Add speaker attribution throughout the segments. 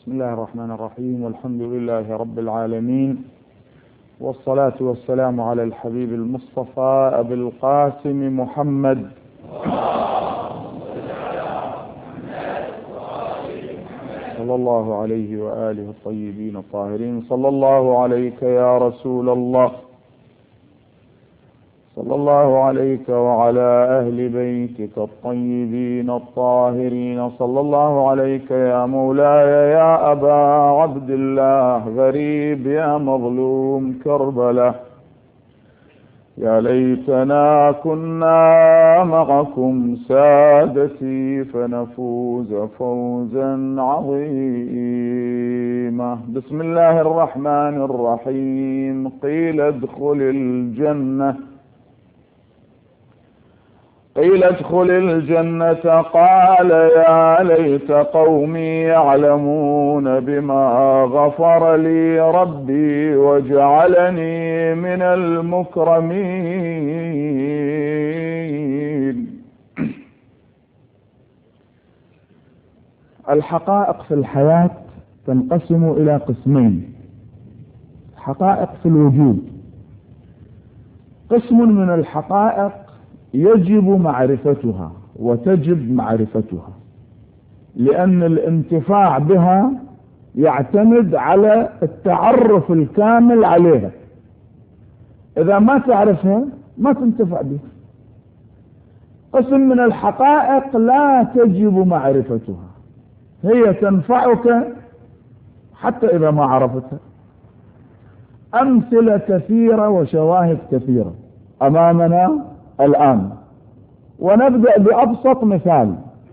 Speaker 1: بسم الله الرحمن الرحيم، والحمد لله رب العالمين، والصلاة والسلام على الحبيب المصطفى أبي القاسم محمد صلى الله عليه وآله الطيبين الطاهرين. صلى الله عليك يا رسول الله، صلى الله عليك وعلى أهل بيتك الطيبين الطاهرين. صلى الله عليك يا مولاي يا أبا عبد الله، غريب يا مظلوم كربلة، يا ليتنا كنا معكم سادتي فنفوز فوزا عظيما. بسم الله الرحمن الرحيم. قيل ادخل الجنة قال يا ليت قومي يعلمون بما غفر لي ربي وجعلني من المكرمين. الحقائق في الحياة تنقسم إلى قسمين: حقائق في الوجود. قسم من الحقائق يجب معرفتها وتجب معرفتها، لأن الانتفاع بها يعتمد على التعرف الكامل عليها. إذا ما تعرفها ما تنتفع بها. قسم من الحقائق لا تجب معرفتها، هي تنفعك حتى إذا ما عرفتها. أمثلة كثيرة وشواهد كثيرة أمامنا الآن، ونبدأ بأبسط مثال.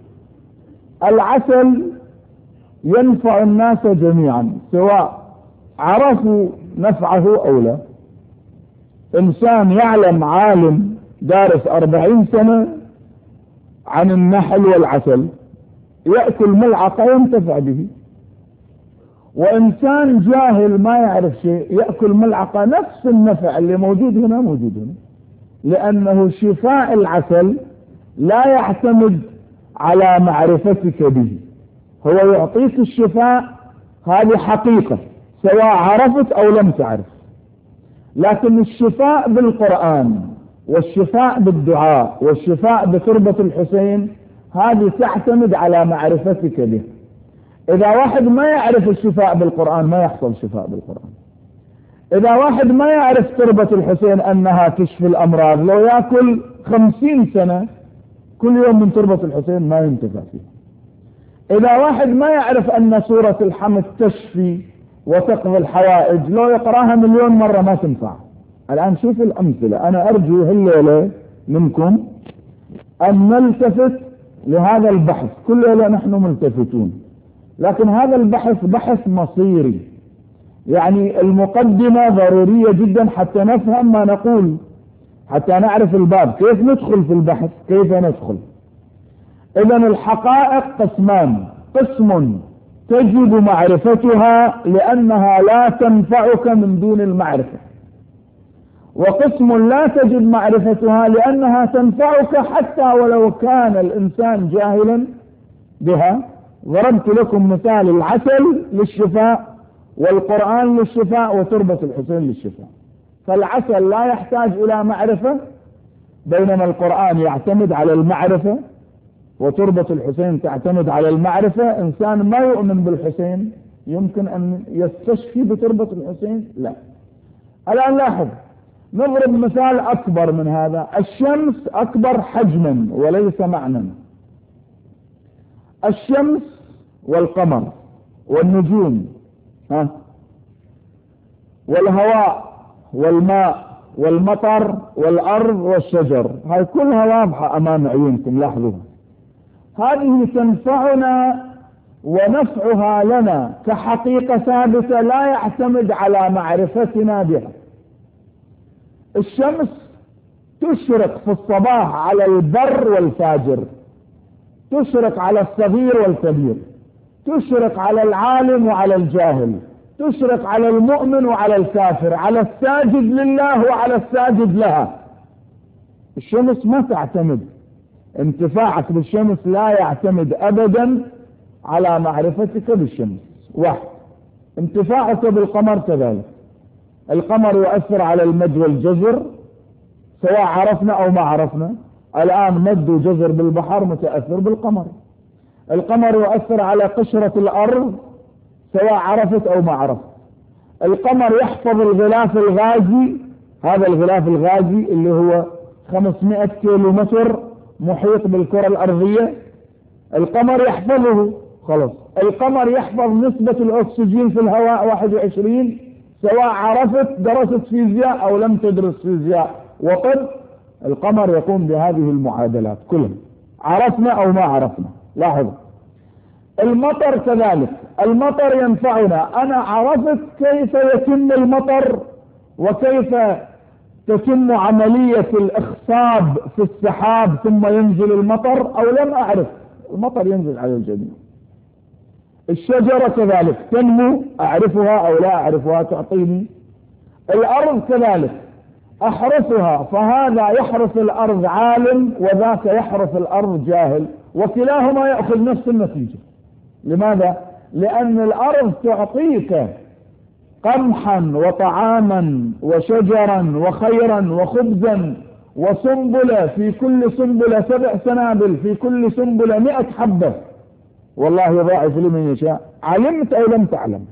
Speaker 1: العسل ينفع الناس جميعا سواء عرفوا نفعه أو لا. إنسان يعلم، عالم دارس 40 سنة عن النحل والعسل، يأكل ملعقة ينتفع به. وإنسان جاهل ما يعرف شيء يأكل ملعقة، نفس النفع اللي موجود هنا موجود هنا، لأنه شفاء العسل لا يعتمد على معرفتك به، هو يعطيك الشفاء، هذه حقيقة سواء عرفت أو لم تعرف. لكن الشفاء بالقرآن والشفاء بالدعاء والشفاء بتربة الحسين هذه تعتمد على معرفتك به. إذا واحد ما يعرف الشفاء بالقرآن ما يحصل شفاء بالقرآن. إذا واحد ما يعرف تربة الحسين أنها تشفي الأمراض، لو يأكل 50 سنة كل يوم من تربة الحسين ما ينتفع فيه. إذا واحد ما يعرف أن سورة الحمد تشفي وتقضي الحوائج، لو يقراها 1,000,000 مرة ما تنفع. الآن شوف الأمثلة. أنا أرجو هالليلة منكم أن نلتفت لهذا البحث. كل ليلة نحن ملتفتون، لكن هذا البحث بحث مصيري، يعني المقدمة ضرورية جدا حتى نفهم ما نقول، حتى نعرف الباب كيف ندخل في البحث، كيف ندخل. إذن الحقائق قسمان: قسم تجب معرفتها لأنها لا تنفعك من دون المعرفة، وقسم لا تجب معرفتها لأنها تنفعك حتى ولو كان الإنسان جاهلا بها. ضربت لكم مثال: العسل للشفاء، والقرآن للشفاء، وتربة الحسين للشفاء. فالعسل لا يحتاج إلى معرفة، بينما القرآن يعتمد على المعرفة، وتربة الحسين تعتمد على المعرفة. إنسان ما يؤمن بالحسين يمكن أن يستشفي بتربة الحسين؟ لا. الآن لاحظ، نضرب مثال أكبر من هذا. الشمس أكبر حجما وليس معنى. الشمس والقمر والنجوم والهواء والماء والمطر والأرض والشجر، هاي كلها واضحة أمام عيونكم، لاحظوها. هذه تنفعنا ونفعها لنا كحقيقة ثابتة لا يعتمد على معرفتنا بها. الشمس تشرق في الصباح على البر والفاجر، تشرق على الصغير والكبير، تشرق على العالم وعلى الجاهل، تشرق على المؤمن وعلى الكافر، على الساجد لله وعلى الساجد لها. الشمس ما تعتمد، انتفاعك بالشمس لا يعتمد أبدا على معرفتك بالشمس، واحد. انتفاعك بالقمر كذلك، القمر يؤثر على المد والجزر سواء عرفنا أو ما عرفنا. الآن مد وجزر بالبحر متأثر بالقمر. القمر يؤثر على قشرة الأرض سواء عرفت أو ما عرفت. القمر يحفظ الغلاف الغازي، هذا الغلاف الغازي اللي هو 500 كيلو متر محيط بالكرة الأرضية، القمر يحفظه. خلاص، القمر يحفظ نسبة الأكسجين في الهواء 21 سواء عرفت درست فيزياء أو لم تدرس فيزياء وطب، القمر يقوم بهذه المعادلات كلها عرفنا أو ما عرفنا. لاحظ المطر كذلك، المطر ينفعنا. أنا عرفت كيف يتم المطر وكيف تتم عملية الإخصاب في السحاب ثم ينزل المطر، أو لم أعرف، المطر ينزل على الجميع. الشجرة كذلك تنمو، أعرفها أو لا أعرفها تعطيني. الأرض كذلك أحرثها، فهذا يحرث الأرض عالم وذاك يحرث الأرض جاهل، وكلاهما يأخذ نفس النتيجة. لماذا؟ لأن الأرض تعطيك قمحا وطعاما وشجرا وخيرا وخبزا وسنبلة، في كل سنبلة 7 سنابل، في كل سنبلة 100 حبة، والله يضاعف لمن يشاء، علمت أو لم تعلم.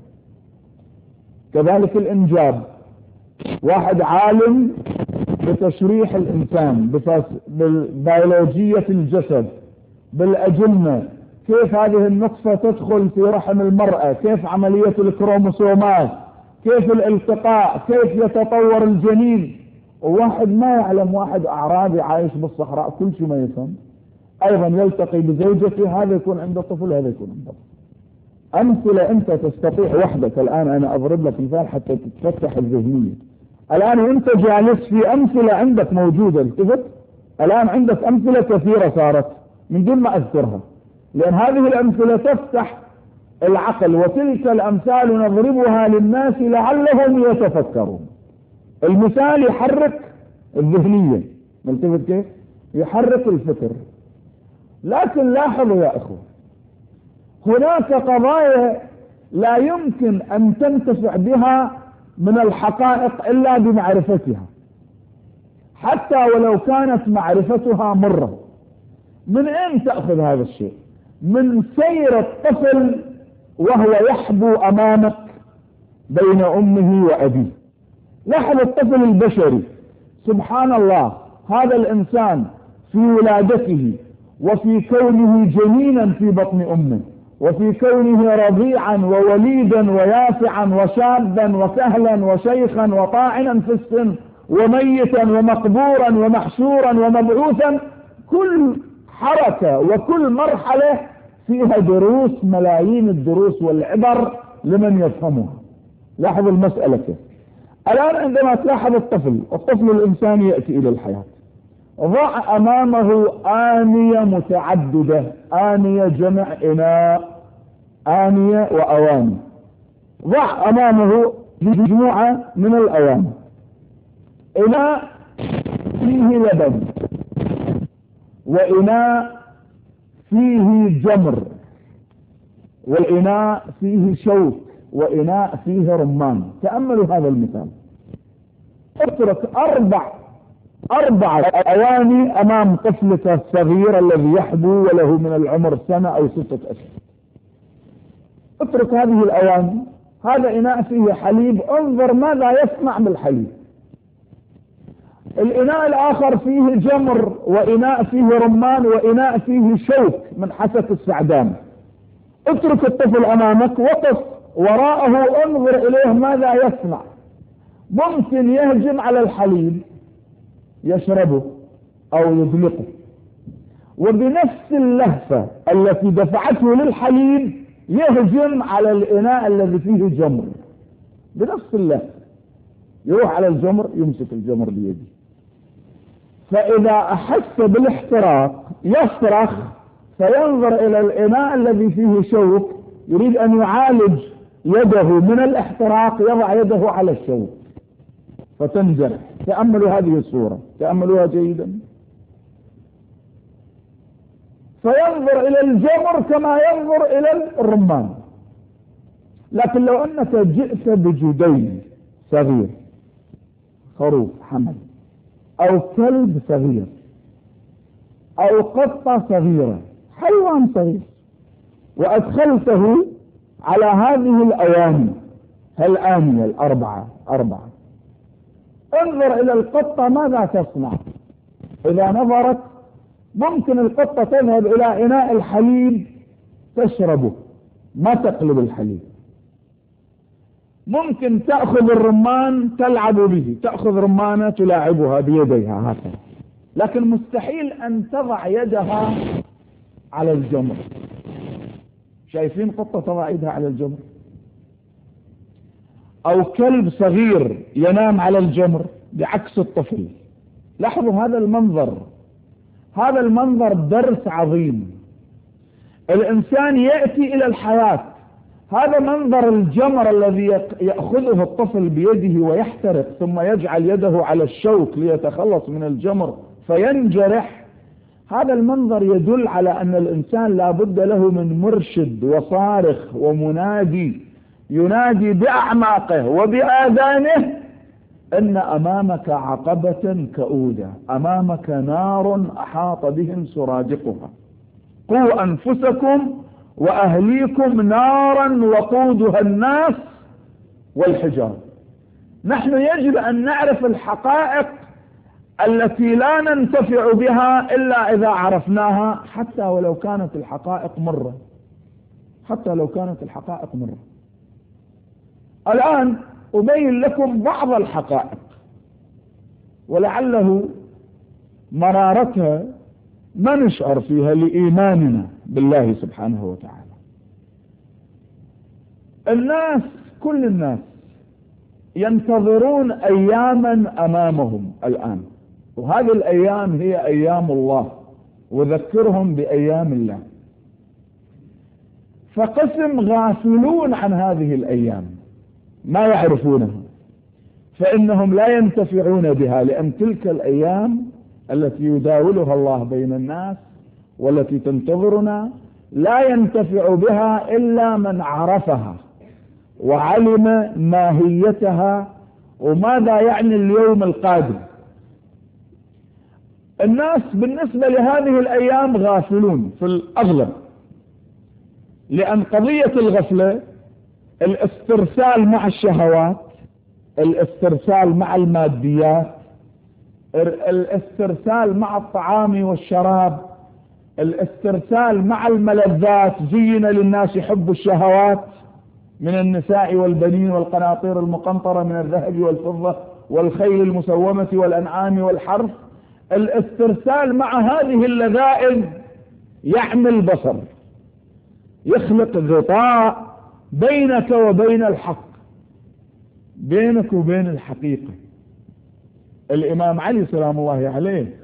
Speaker 1: كذلك الإنجاب، واحد عالم بتشريح الإنسان، بالبيولوجية الجسد، بالأجنة، كيف هذه النطفة تدخل في رحم المرأة، كيف عملية الكروموسومات، كيف الالتقاء، كيف يتطور الجنين. وواحد ما يعلم، واحد أعرابي عايش بالصحراء كل شيء ما يفهم، أيضا يلتقي بزوجته، هذا يكون عنده طفل هذا يكون عنده طفل. أمثلة أنت تستطيع وحدك. الآن أنا أضرب لك مثال حتى تتفتح الذهنية. الآن وأنت جالس في أمثلة عندك موجودة، التفت الآن عندك أمثلة كثيرة صارت من دون ما أذكرها، لأن هذه الأمثلة تفتح العقل، وتلك الأمثال نضربها للناس لعلهم يتفكرون. المثال يحرك الذهنية، ملتفت كيف؟ يحرك الفكر. لكن لاحظوا يا أخوة، هناك قضايا لا يمكن أن تنتفع بها من الحقائق إلا بمعرفتها، حتى ولو كانت معرفتها مرة. من أين تأخذ هذا الشيء؟ من سير الطفل وهو يحبو أمامك بين أمه وأبيه. لاحظ الطفل البشري، سبحان الله، هذا الإنسان في ولادته وفي كونه جنينا في بطن أمه، وفي كونه رضيعا ووليدا ويافعا وشابا وكهلا وشيخا وطاعنا في السن وميتا ومقبورا ومحشورا ومبعوثا، كل حركة وكل مرحلة فيها دروس، ملايين الدروس والعبر لمن يفهمها. لاحظ المسألة كيف. الآن عندما تلاحظ الطفل الإنساني يأتي إلى الحياة، ضع أمامه آنية متعددة، آنية جمع إناء، آنية وأواني. ضع أمامه مجموعة من الأواني، إناء فيه لبن، وإناء فيه جمر، وإناء فيه شوك، وإناء فيه رمان. تأملوا هذا المثال. اترك أربع أواني أمام طفلك الصغير الذي يحبو وله من العمر 1 سنة أو 6 أشهر. اترك هذه الأواني، هذا إناء فيه حليب، انظر ماذا يصنع بالحليب. الإناء الآخر فيه جمر، وإناء فيه رمان، وإناء فيه شوك من حسك السعدان. اترك الطفل أمامك، وقف وراءه، انظر إليه ماذا يصنع. ممكن يهجم على الحليب يشربه أو يدلقه، وبنفس اللهفة التي دفعته للحليب يهجم على الإناء الذي فيه جمر، بنفس اللهفة يروح على الجمر يمسك الجمر بيده. فإذا أحس بالاحتراق يصرخ، فينظر إلى الإناء الذي فيه شوك، يريد أن يعالج يده من الاحتراق، يضع يده على الشوك فتنجرح. تأملوا هذه الصورة، تأملوها جيدا. فينظر إلى الجمر كما ينظر إلى الرمان. لكن لو أنك جئت بجدي صغير، خروف حمل أو كلب صغير أو قطة صغيرة، حيوان صغير، وأدخلته على هذه الأواني، الآنية الأربعة، انظر إلى القطة ماذا تصنع. إذا نظرت ممكن القطة تذهب إلى إناء الحليب تشربه، ما تقلب الحليب. ممكن تأخذ الرمان تلعب به، تأخذ رمانة تلاعبها بيديها هكذا، لكن مستحيل أن تضع يدها على الجمر. شايفين قطة تضع يدها على الجمر؟ أو كلب صغير ينام على الجمر بعكس الطفل. لاحظوا هذا المنظر، هذا المنظر درس عظيم. الإنسان يأتي إلى الحياة، هذا منظر الجمر الذي يأخذه الطفل بيده ويحترق، ثم يجعل يده على الشوك ليتخلص من الجمر فينجرح. هذا المنظر يدل على أن الإنسان لا بد له من مرشد وصارخ ومنادي، ينادي بأعماقه وبآذانه إن أمامك عقبة كؤودة، أمامك نار أحاط بهم سرادقها، قوا أنفسكم وأهليكم نارا وقودها الناس والحجار. نحن يجب أن نعرف الحقائق التي لا ننتفع بها إلا إذا عرفناها، حتى ولو كانت الحقائق مرة، حتى لو كانت الحقائق مرة. الآن أبين لكم بعض الحقائق ولعله مرارتها ما نشعر فيها لإيماننا بالله سبحانه وتعالى. الناس، كل الناس ينتظرون أياما أمامهم الآن، وهذه الأيام هي أيام الله، وذكرهم بأيام الله. فقسم غافلون عن هذه الأيام، ما يعرفونها، فإنهم لا ينتفعون بها، لأن تلك الأيام التي يداولها الله بين الناس والتي تنتظرنا لا ينتفع بها إلا من عرفها وعلم ماهيتها وماذا يعني اليوم القادم. الناس بالنسبة لهذه الأيام غافلون في الأغلب، لأن قضية الغفلة الاسترسال مع الشهوات، الاسترسال مع الماديات، الاسترسال مع الطعام والشراب، الاسترسال مع الملذات. زين للناس حب الشهوات من النساء والبنين والقناطير المقنطرة من الذهب والفضة والخيل المسومة والأنعام والحرث. الاسترسال مع هذه اللذائذ يعمي البصر، يخلق غطاء بينك وبين الحق، بينك وبين الحقيقة. الإمام علي سلام الله عليه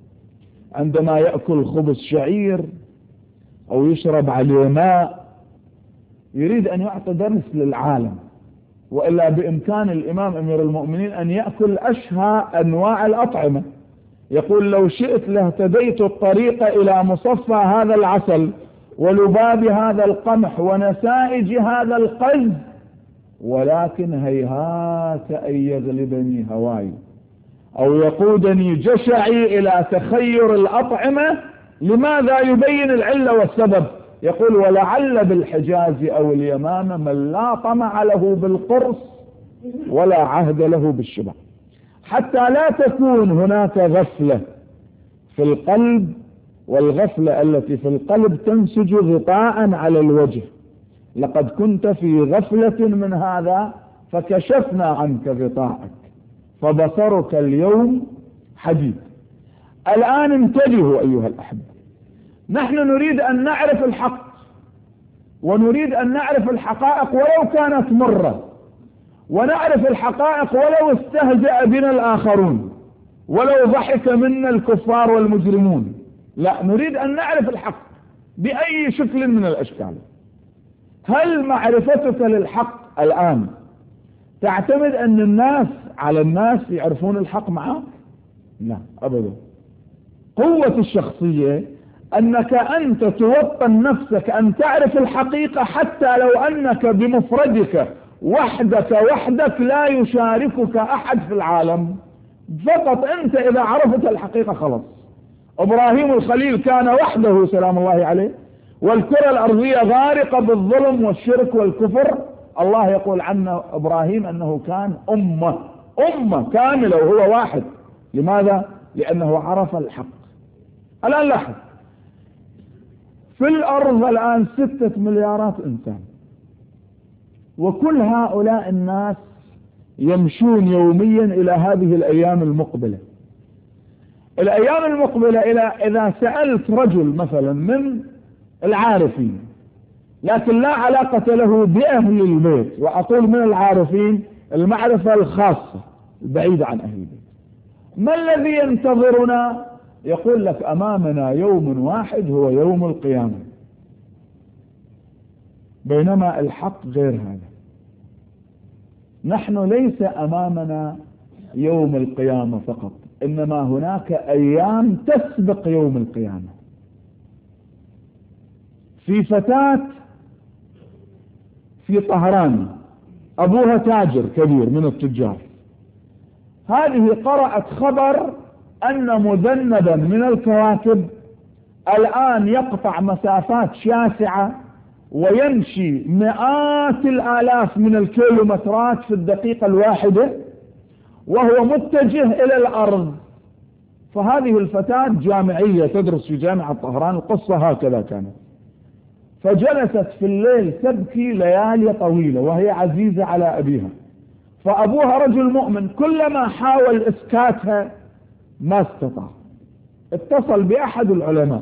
Speaker 1: عندما يأكل خبز شعير أو يشرب عليه ماء يريد أن يعطي درس للعالم، وإلا بإمكان الإمام أمير المؤمنين أن يأكل أشهى أنواع الأطعمة. يقول لو شئت لاهتديت الطريق إلى مصفى هذا العسل ولباب هذا القمح ونسائج هذا القز، ولكن هيهات أن يغلبني هواي أو يقودني جشعي إلى تخير الأطعمة. لماذا؟ يبين العلة والسبب. يقول ولعل بالحجاز أو اليمامة من لا طمع له بالقرص ولا عهد له بالشبع، حتى لا تكون هناك غفلة في القلب، والغفلة التي في القلب تنسج غطاء على الوجه. لقد كنت في غفلة من هذا فكشفنا عنك غطاءك فبصرك اليوم حديد. الآن انتبهوا أيها الأحبة، نحن نريد أن نعرف الحق ونريد أن نعرف الحقائق ولو كانت مرة، ونعرف الحقائق ولو استهزأ بنا الآخرون، ولو ضحك منا الكفار والمجرمون. لا، نريد أن نعرف الحق بأي شكل من الأشكال. هل معرفتك للحق الآن تعتمد أن الناس على الناس يعرفون الحق معك؟ لا أبدا. قوة الشخصية أنك أنت توطن نفسك أن تعرف الحقيقة، حتى لو أنك بمفردك وحدك لا يشاركك أحد في العالم، فقط أنت إذا عرفت الحقيقة خلاص. إبراهيم الخليل كان وحده سلام الله عليه، والكرة الأرضية غارقة بالظلم والشرك والكفر. الله يقول عنه إبراهيم أنه كان أمة كاملة وهو واحد. لماذا؟ لأنه عرف الحق. الآن لاحظ، في الأرض الآن 6 مليارات إنسان، وكل هؤلاء الناس يمشون يوميا إلى هذه الأيام المقبلة. الأيام المقبلة إذا سألت رجل مثلا من العارفين، لكن لا علاقة له بأهل البيت، وأقول من العارفين المعرفة الخاصة البعيدة عن أهل البيت، ما الذي ينتظرنا؟ يقول لك أمامنا يوم واحد هو يوم القيامة. بينما الحق غير هذا. نحن ليس أمامنا يوم القيامة فقط، إنما هناك أيام تسبق يوم القيامة. في فتاة في طهران أبوها تاجر كبير من التجار، هذه قرأت خبر أن مذنبا من الكواكب الآن يقطع مسافات شاسعة ويمشي مئات الآلاف من الكيلومترات في الدقيقة الواحدة وهو متجه إلى الأرض. فهذه الفتاة جامعية تدرس في جامعة طهران، القصة هكذا كانت، فجلست في الليل تبكي ليالي طويلة وهي عزيزة على أبيها. فأبوها رجل مؤمن، كلما حاول إسكاتها ما استطاع. اتصل بأحد العلماء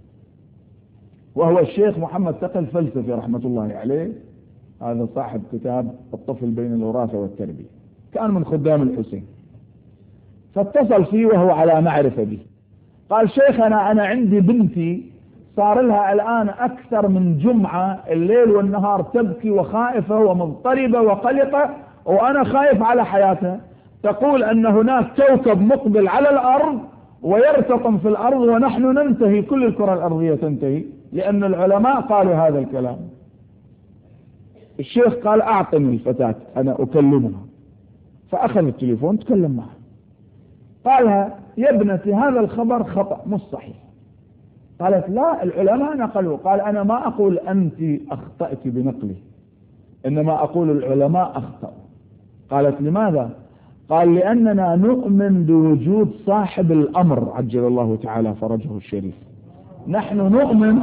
Speaker 1: وهو الشيخ محمد تقي الفلسفي رحمة الله عليه، هذا صاحب كتاب الطفل بين الوراثة والتربية، كان من خدام الحسين. فاتصل فيه وهو على معرفة به، قال شيخنا أنا عندي بنتي صار لها الآن أكثر من جمعة الليل والنهار تبكي وخائفة ومضطربة وقلقة، وأنا خايف على حياتها. تقول أن هناك كوكب مقبل على الأرض ويرتطم في الأرض ونحن ننتهي، كل الكرة الأرضية تنتهي، لأن العلماء قالوا هذا الكلام. الشيخ قال أعطني الفتاة أنا أكلمها. فأخذ التليفون تكلم معها، قالها يا ابنتي هذا الخبر خطأ مش صحيح. قالت لا العلماء نقلوا. قال أنا ما أقول أنت أخطأت بنقله، إنما أقول العلماء أخطأوا. قالت لماذا؟ قال لأننا نؤمن بوجود صاحب الأمر عجل الله تعالى فرجه الشريف. نحن نؤمن.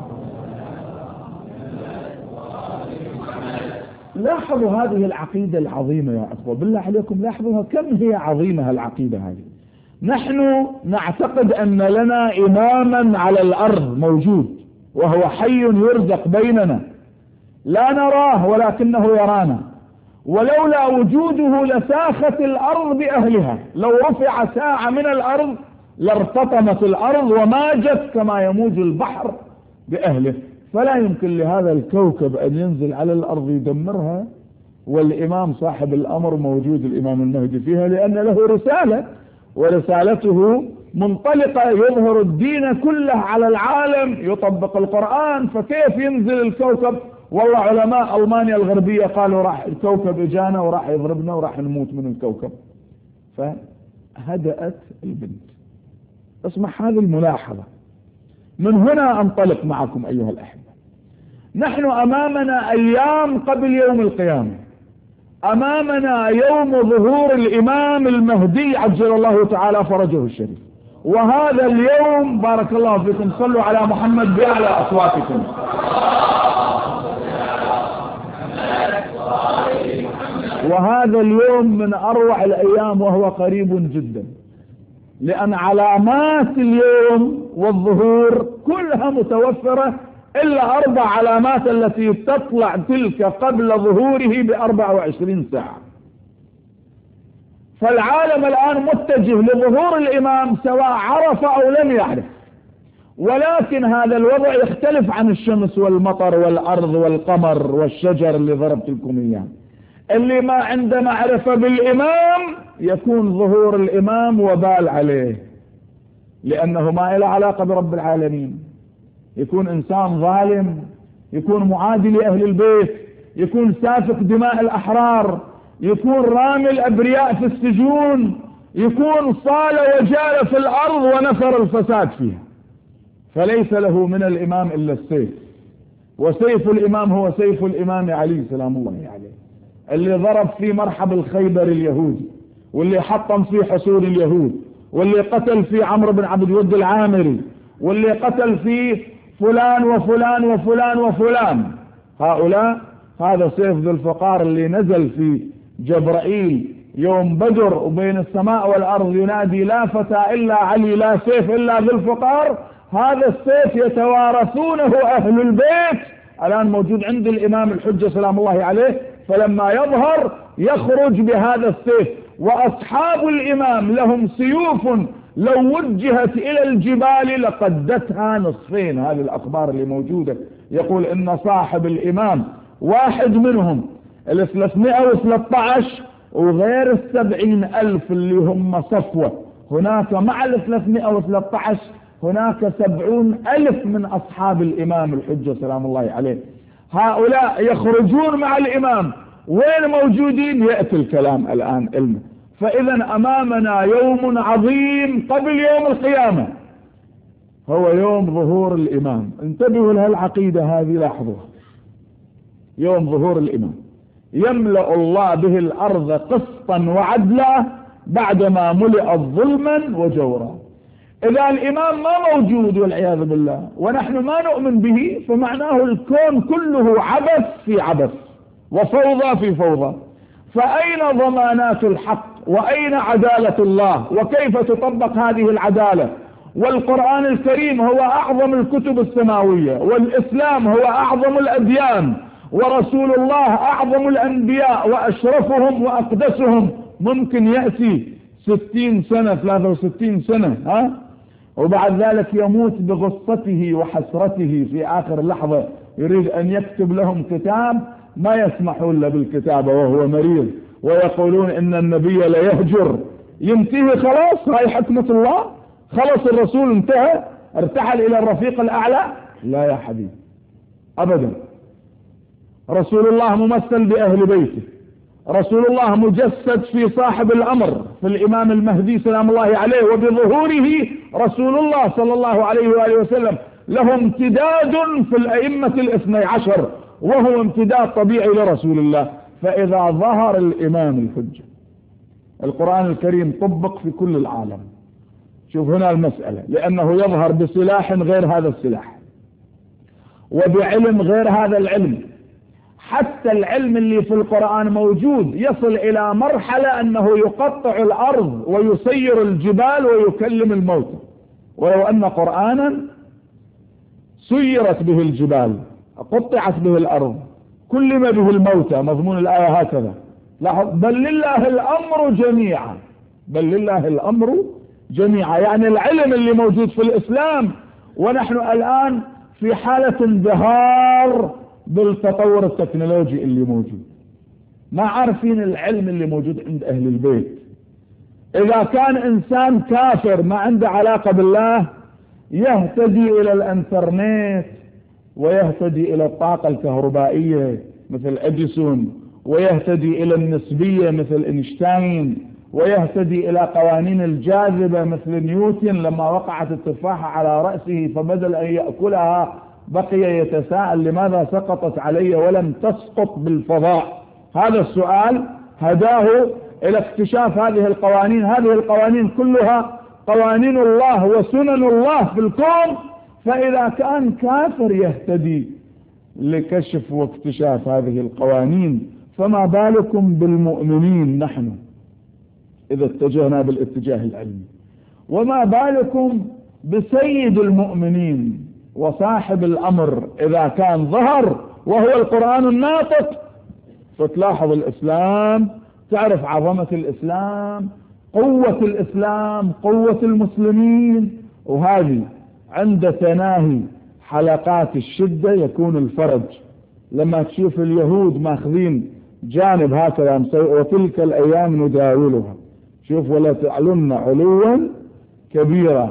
Speaker 1: لاحظوا هذه العقيدة العظيمة يا أخوة، بالله عليكم لاحظوها كم هي عظيمة العقيدة هذه. نحن نعتقد أن لنا إماما على الأرض موجود وهو حي يرزق بيننا، لا نراه ولكنه يرانا، ولولا وجوده لساخت الأرض بأهلها. لو رفع ساعة من الأرض لارتطمت الأرض وماجت كما يموج البحر بأهله. فلا يمكن لهذا الكوكب أن ينزل على الأرض يدمرها، والإمام صاحب الأمر موجود الإمام المهدي فيها، لأن له رسالة ورسالته منطلقة، يظهر الدين كله على العالم، يطبق القرآن. فكيف ينزل الكوكب؟ والله علماء ألمانيا الغربية قالوا راح الكوكب اجانا وراح يضربنا وراح نموت من الكوكب. فهدأت البنت. اسمع هذه الملاحظة، من هنا أنطلق معكم أيها الأحبة. نحن أمامنا أيام قبل يوم القيامة، أمامنا يوم ظهور الإمام المهدي عجل الله تعالى فرجه الشريف. وهذا اليوم بارك الله فيكم صلوا على محمد بأعلى أصواتكم. وهذا اليوم من أروع الأيام وهو قريب جدا، لأن علامات اليوم والظهور كلها متوفرة إلا 4 علامات التي تطلع تلك قبل ظهوره ب24 ساعة. فالعالم الآن متجه لظهور الإمام سواء عرف أو لم يعرف. ولكن هذا الوضع يختلف عن الشمس والمطر والأرض والقمر والشجر اللي ضربت لكم إياه. اللي ما عنده معرفة بالإمام يكون ظهور الإمام وبال عليه، لأنه ما له علاقة برب العالمين. يكون إنسان ظالم، يكون معادي لأهل البيت، يكون سافك دماء الأحرار، يكون رامي الأبرياء في السجون، يكون صال وجال في الأرض ونثر الفساد فيها، فليس له من الإمام إلا السيف. وسيف الإمام هو سيف الإمام علي سلام الله عليه، اللي ضرب في مرحب الخيبر اليهودي، واللي حطم في حصول اليهود، واللي قتل في عمرو بن عبد الود العامري، واللي قتل في فلان وفلان وفلان وفلان. هؤلاء هذا سيف ذو الفقار اللي نزل في جبرائيل يوم بدر وبين السماء والأرض ينادي لا فتى إلا علي، لا سيف إلا ذو الفقار. هذا السيف يتوارثونه أهل البيت، الآن موجود عند الإمام الحجة سلام الله عليه، فلما يظهر يخرج بهذا السيف. وأصحاب الإمام لهم سيوف لو وجهت إلى الجبال لقدتها نصفين. هذه الأخبار اللي موجودة يقول إن صاحب الإمام واحد منهم 313 وغير 70,000 اللي هم صفوة، هناك مع 313 هناك 70,000 من أصحاب الإمام الحجة سلام الله عليه. هؤلاء يخرجون مع الإمام، وين موجودين؟ يأتي الكلام الآن علمه. فإذا أمامنا يوم عظيم قبل يوم القيامة، هو يوم ظهور الإمام. انتبهوا لهالعقيدة هذه، لاحظوها. يوم ظهور الإمام يملأ الله به الأرض قسطا وعدلا بعدما ملئت ظلما وجورا. إذا الإمام ما موجود والعياذ بالله ونحن ما نؤمن به، فمعناه الكون كله عبث في عبث وفوضى في فوضى. فأين ضمانات الحق؟ وأين عدالة الله؟ وكيف تطبق هذه العدالة؟ والقرآن الكريم هو أعظم الكتب السماوية، والإسلام هو أعظم الأديان، ورسول الله أعظم الأنبياء وأشرفهم وأقدسهم. ممكن يأتي 60 سنة 63 سنة وبعد ذلك يموت بغصته وحسرته في آخر لحظة، يريد أن يكتب لهم كتاب ما يسمحون له بالكتابة وهو مريض، ويقولون إن النبي لا يهجر. ينتهي خلاص، هاي حكمة الله، خلص الرسول انتهى، ارتحل إلى الرفيق الأعلى. لا يا حبيبي أبدا. رسول الله ممثل بأهل بيته، رسول الله مجسد في صاحب الأمر في الإمام المهدي سلام الله عليه، وبظهوره رسول الله صلى الله عليه وآله وسلم له امتداد في الأئمة 12 وهو امتداد طبيعي لرسول الله. فإذا ظهر الإمام الحجة، القرآن الكريم طبق في كل العالم. شوف هنا المسألة، لأنه يظهر بسلاح غير هذا السلاح وبعلم غير هذا العلم. حتى العلم اللي في القرآن موجود يصل إلى مرحلة أنه يقطع الأرض ويسير الجبال ويكلم الموتى. ولو أن قرآنا سيرت به الجبال قطعت به الأرض كلم به الموتى، مضمون الآية هكذا. بل لله الأمر جميعا، بل لله الأمر جميعا. يعني العلم اللي موجود في الإسلام، ونحن الآن في حالة انبهار بالتطور التكنولوجي اللي موجود، ما عارفين العلم اللي موجود عند أهل البيت. إذا كان إنسان كافر ما عنده علاقة بالله يهتدي إلى الانترنت ويهتدي إلى الطاقة الكهربائية مثل أديسون، ويهتدي إلى النسبية مثل إينشتاين، ويهتدي إلى قوانين الجاذبة مثل نيوتن لما وقعت التفاحة على رأسه فبدل أن يأكلها بقي يتساءل لماذا سقطت علي ولم تسقط بالفضاء. هذا السؤال هداه إلى اكتشاف هذه القوانين. هذه القوانين كلها قوانين الله وسنن الله في الكون. فإذا كان كافر يهتدي لكشف واكتشاف هذه القوانين، فما بالكم بالمؤمنين نحن إذا اتجهنا بالاتجاه العلمي؟ وما بالكم بسيد المؤمنين وصاحب الأمر إذا كان ظهر وهو القرآن الناطق؟ فتلاحظ الإسلام، تعرف عظمة الإسلام، قوة الإسلام، قوة المسلمين. وهذه عند تناهي حلقات الشدة يكون الفرج. لما تشوف اليهود ماخذين جانب هكذا وتلك الأيام نداولها، شوف ولا تعلن علوا كبيرا،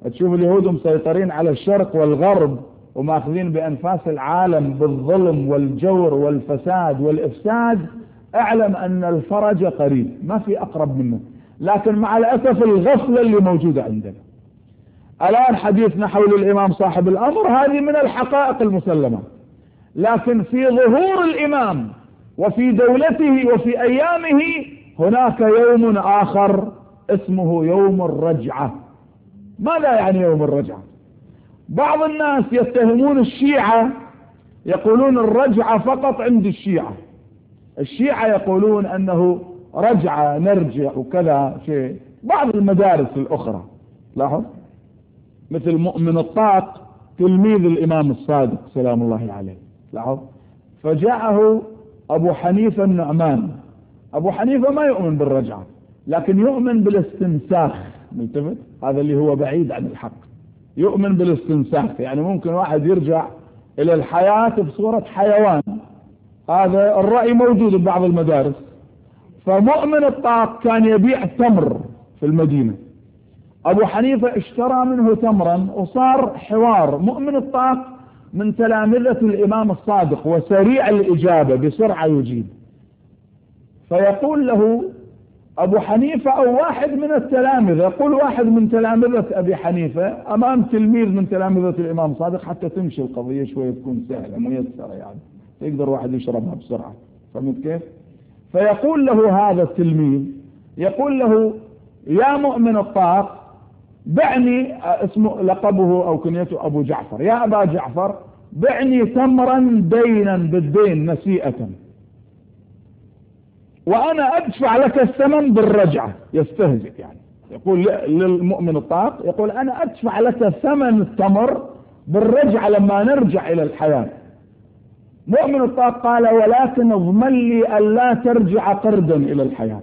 Speaker 1: تشوف اليهود مسيطرين على الشرق والغرب وماخذين بأنفاس العالم بالظلم والجور والفساد والإفساد، اعلم أن الفرج قريب، ما في أقرب منه. لكن مع الأسف الغفلة اللي موجودة عندنا الآن، حديثنا حول الإمام صاحب الأمر هذه من الحقائق المسلمة، لكن في ظهور الإمام وفي دولته وفي أيامه هناك يوم آخر اسمه يوم الرجعة. ماذا يعني يوم الرجعة؟ بعض الناس يتهمون الشيعة، يقولون الرجعة فقط عند الشيعة. الشيعة يقولون أنه رجعة نرجع وكذا شيء. بعض المدارس الأخرى لاحظ، مثل مؤمن الطاق تلميذ الإمام الصادق سلام الله عليه، لاحظ، فجاءه أبو حنيفة النعمان. أبو حنيفة ما يؤمن بالرجعة، لكن يؤمن بالاستنساخ، ملتفت، هذا اللي هو بعيد عن الحق. يؤمن بالاستنساخ، يعني ممكن واحد يرجع إلى الحياة بصورة حيوان. هذا الرأي موجود ببعض المدارس. فمؤمن الطاق كان يبيع تمر في المدينة، أبو حنيفة اشترى منه تمرا وصار حوار. مؤمن الطاق من تلامذة الإمام الصادق وسريع الإجابة، بسرعة يجيب. فيقول له أبو حنيفة أو واحد من التلامذة، يقول واحد من تلامذة أبي حنيفة أمام تلميذ من تلامذة الإمام الصادق حتى تمشي القضية شوية، تكون سهلة ميسرة، يعني يقدر واحد يشربها بسرعة. فهمت كيف؟ فيقول له هذا التلميذ، يقول له يا مؤمن الطاق بعني، اسمه لقبه أو كنيته أبو جعفر، يا أبا جعفر بعني تمرا دينا بالدين نسيئة، وأنا أدفع لك الثمن بالرجعة. يستهزئ يعني، يقول للمؤمن الطاق، يقول أنا أدفع لك ثمن التمر بالرجعة لما نرجع إلى الحياة. مؤمن الطاق قال ولكن اضمن لي ألا ترجع قردا إلى الحياة.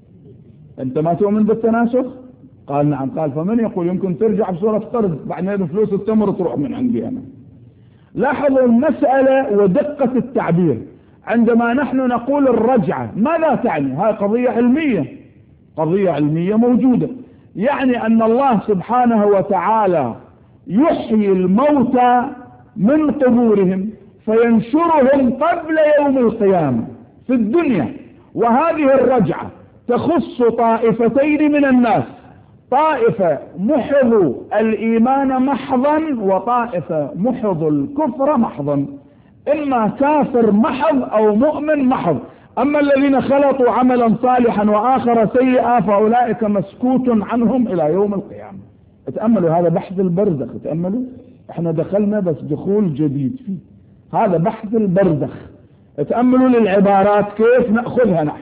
Speaker 1: أنت ما تؤمن بالتناسخ؟ قال نعم. قال فمن يقول يمكن ترجع بصورة قرض، بعدين فلوس التمر تروح من عندي أنا. لاحظوا المسألة ودقة التعبير. عندما نحن نقول الرجعة ماذا تعني؟ هذه قضية علمية، قضية علمية موجودة. يعني أن الله سبحانه وتعالى يحيي الموتى من قبورهم فينشرهم قبل يوم القيامة في الدنيا. وهذه الرجعة تخص طائفتين من الناس، طائفة محض الإيمان محضا وطائفة محض الكفر محضا، إما كافر محض أو مؤمن محض. أما الذين خلطوا عملا صالحا وآخر سيئا فأولئك مسكوت عنهم إلى يوم القيامة. اتأملوا، هذا بحث البرزخ، اتأملوا، احنا دخلنا بس دخول جديد فيه، هذا بحث البرزخ. اتأملوا للعبارات كيف نأخذها نحن.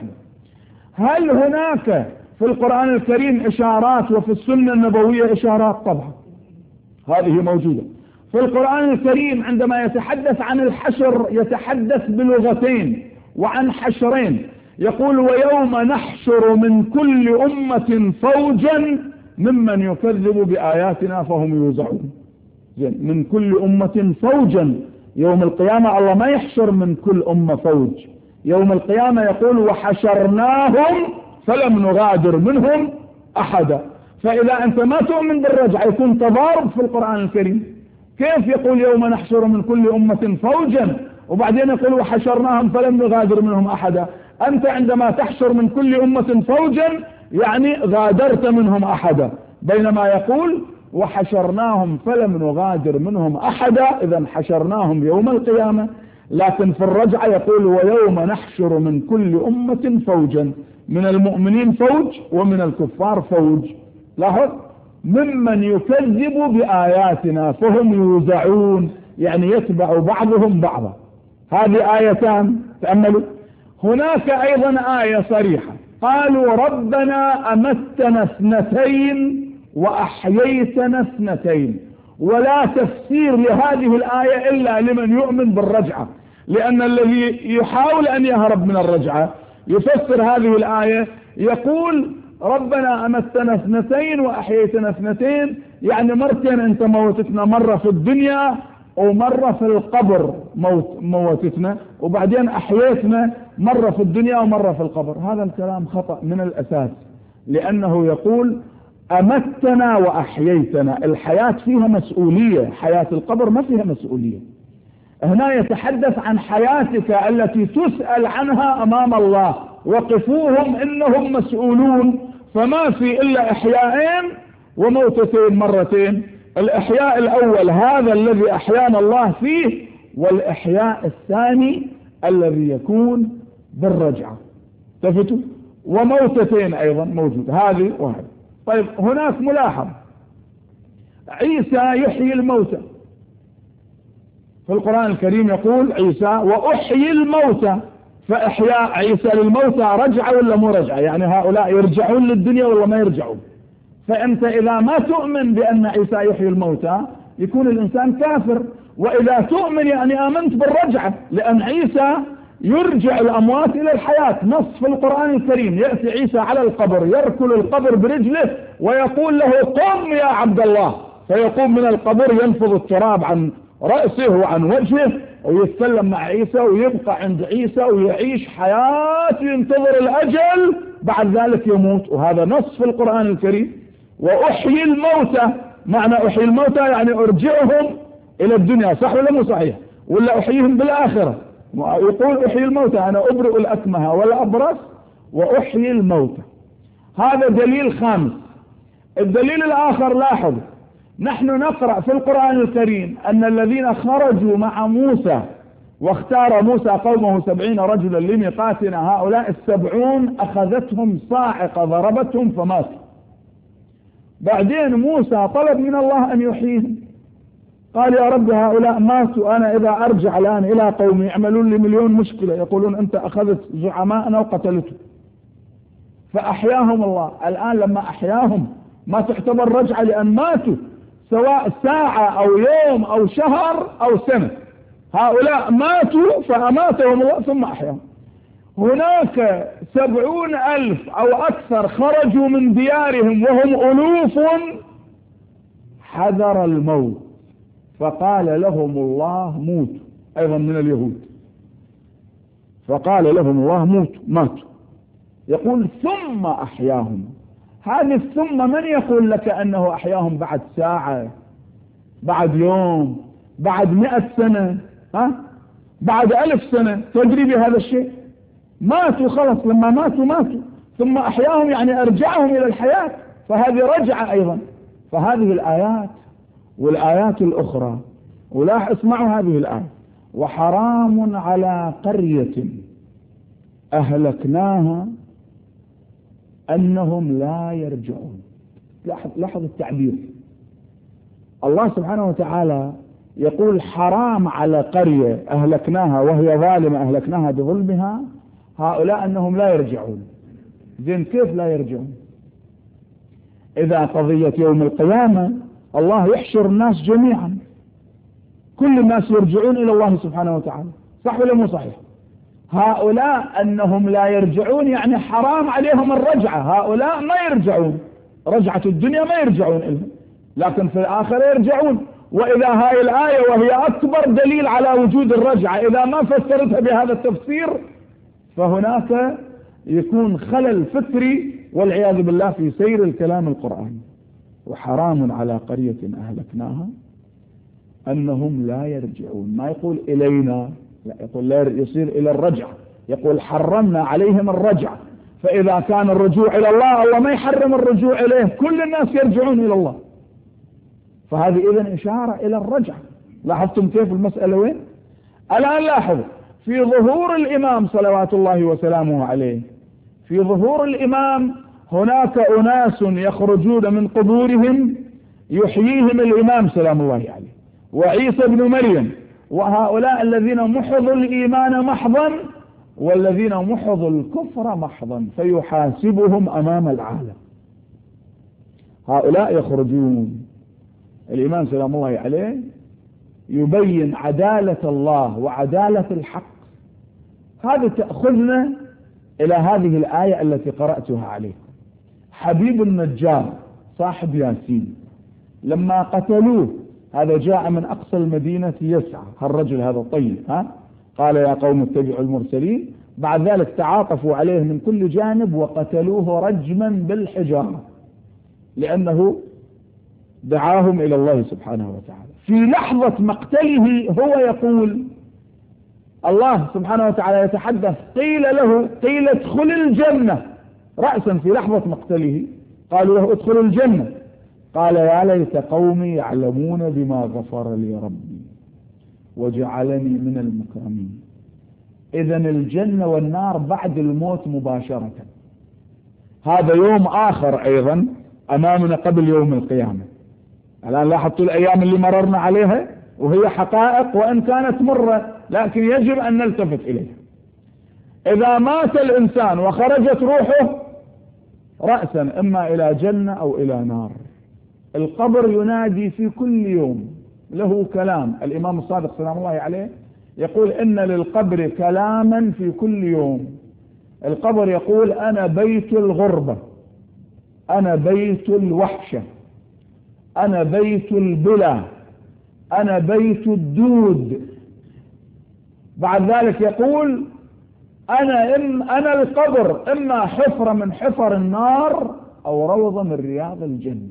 Speaker 1: هل هناك في القرآن الكريم إشارات وفي السنة النبوية إشارات؟ طبعا هذه موجودة. في القرآن الكريم عندما يتحدث عن الحشر يتحدث بلغتين وعن حشرين. يقول ويوم نحشر من كل أمة فوجا ممن يكذب بآياتنا فهم يوزعون. من كل أمة فوجا، يوم القيامة الله ما يحشر من كل أمة فوج. يوم القيامة يقول وحشرناهم فلم نغادر منهم أحدا. فإذا أنت ما تؤمن بالرجعة يكون تضارب في القرآن الكريم. كيف يقول يوم نحشر من كل أمة فوجا وبعدين يقول وحشرناهم فلم نغادر منهم أحدا؟ أنت عندما تحشر من كل أمة فوجا يعني غادرت منهم أحدا، بينما يقول وحشرناهم فلم نغادر منهم أحدا، إذا حشرناهم يوم القيامة. لكن في الرجعة يقول ويوم نحشر من كل أمة فوجا، من المؤمنين فوج ومن الكفار فوج. لاحظ، ممن يكذب بآياتنا فهم يوزعون، يعني يتبع بعضهم بعضا. هذه آيتان، تأملوا. هناك أيضا آية صريحة، قالوا ربنا أمتنا اثنتين وأحييتنا اثنتين. ولا تفسير لهذه الآية إلا لمن يؤمن بالرجعة، لأن الذي يحاول أن يهرب من الرجعة يفسر هذه الآية يقول ربنا أمتنا اثنتين وأحييتنا اثنتين، يعني مرتين أنت موتتنا، مرة في الدنيا ومرة في القبر موتتنا، وبعدين أحييتنا مرة في الدنيا ومرة في القبر. هذا الكلام خطأ من الأساس، لأنه يقول أمتنا وأحييتنا. الحياة فيها مسؤولية، حياة القبر ما فيها مسؤولية. هنا يتحدث عن حياتك التي تسأل عنها أمام الله، وقفوهم إنهم مسؤولون. فما في إلا إحياءين وموتتين مرتين. الإحياء الأول هذا الذي أحيانا الله فيه، والإحياء الثاني الذي يكون بالرجعة. تفتوا؟ وموتتين أيضا موجود، هذه وهذه. طيب هناك ملاحظ، عيسى يحيي الموتى في القرآن الكريم، يقول عيسى وأحيي الموتى. فإحياء عيسى للموتى رجعة ولا مو رجعة؟ يعني هؤلاء يرجعون للدنيا ولا ما يرجعون؟ فأنت إذا ما تؤمن بأن عيسى يحيي الموتى يكون الإنسان كافر، وإذا تؤمن يعني آمنت بالرجعة، لأن عيسى يرجع الأموات إلى الحياة. نص في القرآن الكريم، يأتي عيسى على القبر يركل القبر برجله ويقول له قم يا عبد الله، فيقوم من القبر ينفض التراب عن رأسه وعن وجهه ويتكلم مع عيسى ويبقى عند عيسى ويعيش حياة ينتظر الأجل، بعد ذلك يموت. وهذا نص في القرآن الكريم. وأحيي الموتى، معنى أحيي الموتى يعني أرجعهم إلى الدنيا، صح ولا مو صحيح؟ ولا أحييهم بالآخرة؟ يقول أحيي الموتى، أنا أبرئ الأكمه والأبرص وأحيي الموتى. هذا دليل خامس. الدليل الآخر، لاحظ نحن نقرأ في القرآن الكريم أن الذين خرجوا مع موسى واختار موسى قومه 70 رجلا لميقاتنا، هؤلاء 70 أخذتهم صاعقة ضربتهم فماتوا. بعدين موسى طلب من الله أن يحييهم، قال يا رب هؤلاء ماتوا، أنا إذا أرجع الآن إلى قومي يعملون لي مليون مشكلة، يقولون أنت أخذت زعماءنا وقتلتهم. فأحياهم الله. الآن لما أحياهم ما تعتبر رجعة، لأن ماتوا سواء ساعة أو يوم أو شهر أو سنة. هؤلاء ماتوا فأماتهم الله ثم أحياهم. هناك 70,000 أو أكثر خرجوا من ديارهم وهم ألوف حذر الموت، فقال لهم الله موتوا، أيضا من اليهود، فقال لهم الله موتوا، ماتوا. يقول ثم أحياهم. هذه الثم من يقول لك أنه أحياهم بعد ساعة، بعد يوم، بعد 100 سنة، بعد 1000 سنة؟ تدري بهذا الشيء؟ ماتوا خلص، لما ماتوا ثم أحياهم يعني أرجعهم إلى الحياة، فهذه رجعة أيضا. فهذه الآيات والآيات الأخرى، ولا اسمعوا هذه الآية، وحرام على قرية أهلكناها أنهم لا يرجعون. لاحظ التعبير، الله سبحانه وتعالى يقول حرام على قرية أهلكناها وهي ظالمة، أهلكناها بظلمها، هؤلاء أنهم لا يرجعون. زين كيف لا يرجعون؟ إذا قضية يوم القيامة الله يحشر الناس جميعا، كل الناس يرجعون إلى الله سبحانه وتعالى، صح ولا مو صحيح؟ هؤلاء أنهم لا يرجعون يعني حرام عليهم الرجعة، هؤلاء ما يرجعون، رجعة الدنيا ما يرجعون إلهم، لكن في الآخرة يرجعون. وإذا هاي الآية وهي أكبر دليل على وجود الرجعة إذا ما فسرتها بهذا التفسير فهناك يكون خلل فكري والعياذ بالله في سير الكلام القرآني. وحرام على قرية أهلكناها أنهم لا يرجعون، ما يقول إلينا، لا يقول لا يصير إلى الرجعة، يقول حرمنا عليهم الرجعة. فإذا كان الرجوع إلى الله، الله ما يحرم الرجوع إليه، كل الناس يرجعون إلى الله. فهذه إذن إشارة إلى الرجعة. لاحظتم كيف المسألة وين؟ الآن لاحظوا في ظهور الإمام صلوات الله وسلامه عليه، في ظهور الإمام هناك أناس يخرجون من قبورهم يحييهم الإمام سلام الله عليه وعيسى ابن مريم، وهؤلاء الذين محضوا الإيمان محضا والذين محضوا الكفر محضا، فيحاسبهم أمام العالم. هؤلاء يخرجون، الإمام سلام الله عليه يبين عدالة الله وعدالة الحق. هذا تأخذنا إلى هذه الآية التي قرأتها عليكم. حبيب النجار صاحب ياسين لما قتلوه، هذا جاء من أقصى المدينة يسعى، هالرجل هذا طيب، قال يا قوم اتبعوا المرسلين، بعد ذلك تعاطفوا عليه من كل جانب وقتلوه رجما بالحجارة. لأنه دعاهم إلى الله سبحانه وتعالى. في لحظة مقتله هو يقول، الله سبحانه وتعالى يتحدث، قيل ادخل الجنة رأسا في لحظة مقتله، قالوا له ادخل الجنة، قال يا ليت قومي يعلمون بما غفر لي ربي وجعلني من المكرمين. إذن الجنة والنار بعد الموت مباشرة. هذا يوم آخر أيضا أمامنا قبل يوم القيامة. الآن لاحظتوا الأيام اللي مررنا عليها وهي حقائق وإن كانت مرة، لكن يجب أن نلتفت إليها. إذا مات الإنسان وخرجت روحه رأسا إما إلى جنة أو إلى نار. القبر ينادي في كل يوم، له كلام. الإمام الصادق سلام الله عليه يقول إن للقبر كلاما في كل يوم. القبر يقول أنا بيت الغربة، أنا بيت الوحشة، أنا بيت البلا، أنا بيت الدود. بعد ذلك يقول أنا القبر إما حفرة من حفر النار أو روضة من رياض الجنة.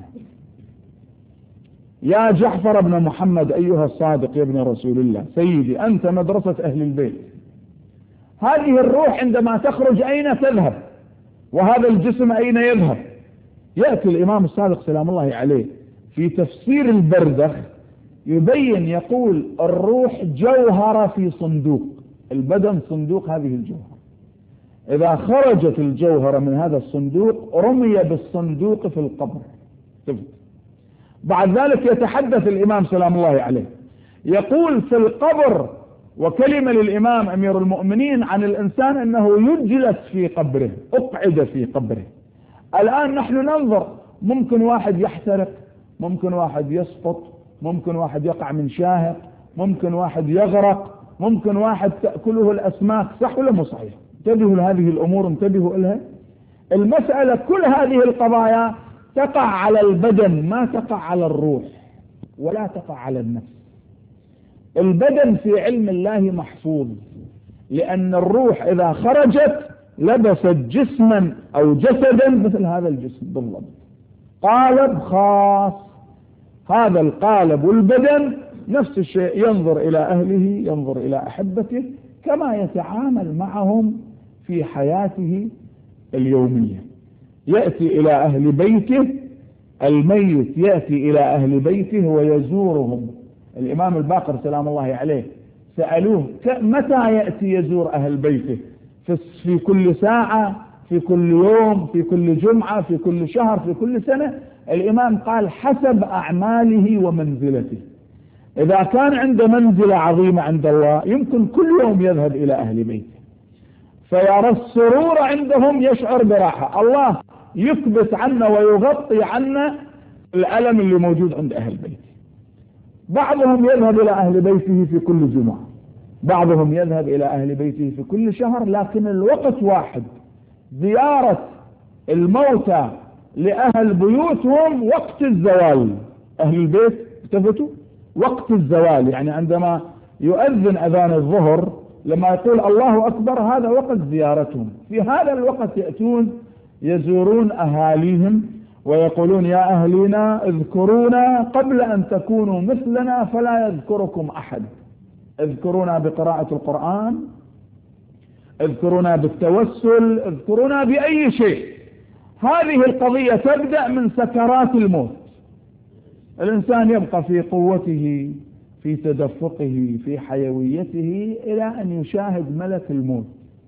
Speaker 1: يا جعفر بن محمد أيها الصادق يا ابن رسول الله سيدي، أنت مدرسة أهل البيت. هذه الروح عندما تخرج أين تذهب؟ وهذا الجسم أين يذهب؟ يأتي الإمام الصادق سلام الله عليه في تفسير البرزخ يبين، يقول الروح جوهرة في صندوق، البدن صندوق هذه الجوهرة. إذا خرجت الجوهرة من هذا الصندوق رمي بالصندوق في القبر. بعد ذلك يتحدث الإمام سلام الله عليه يقول في القبر، وكلمة للإمام أمير المؤمنين عن الإنسان أنه يجلس في قبره، أقعد في قبره. الآن نحن ننظر، ممكن واحد يحترق، ممكن واحد يسقط، ممكن واحد يقع من شاهق، ممكن واحد يغرق، ممكن واحد تأكله الأسماك، صح ولا مو صحيح؟ انتبهوا لهذه الأمور، انتبهوا لها. المسألة كل هذه القضايا تقع على البدن، ما تقع على الروح ولا تقع على النفس. البدن في علم الله محفوظ، لأن الروح إذا خرجت لبست جسما أو جسدا مثل هذا الجسم بالضبط، قالب خاص. هذا القالب والبدن نفس الشيء، ينظر إلى أهله، ينظر إلى أحبته، كما يتعامل معهم في حياته اليومية. يأتي إلى أهل بيته، الميت يأتي إلى أهل بيته ويزورهم. الإمام الباقر سلام الله عليه سألوه متى يأتي يزور أهل بيته؟ في كل ساعة، في كل يوم، في كل جمعة، في كل شهر، في كل سنة؟ الإمام قال حسب أعماله ومنزلته. إذا كان عنده منزلة عظيمة عند الله يمكن كل يوم يذهب إلى أهل بيته فيرى السرور عندهم، يشعر براحة. الله يكبس عنا ويغطي عنا الألم اللي موجود عند أهل بيته. بعضهم يذهب إلى أهل بيته في كل جمعة، بعضهم يذهب إلى أهل بيته في كل شهر، لكن الوقت واحد. زيارة الموتى لأهل بيوتهم وقت الزوال. أهل البيت التفتوا وقت الزوال، يعني عندما يؤذن أذان الظهر لما يقول الله أكبر هذا وقت زيارتهم. في هذا الوقت يأتون يزورون أهاليهم ويقولون يا أهلنا اذكرونا قبل أن تكونوا مثلنا فلا يذكركم أحد. اذكرونا بقراءة القرآن، اذكرونا بالتوسل، اذكرونا بأي شيء. هذه القضية تبدأ من سكرات الموت. الإنسان يبقى في قوته، في تدفقه، في حيويته، إلى أن يشاهد ملك الموت.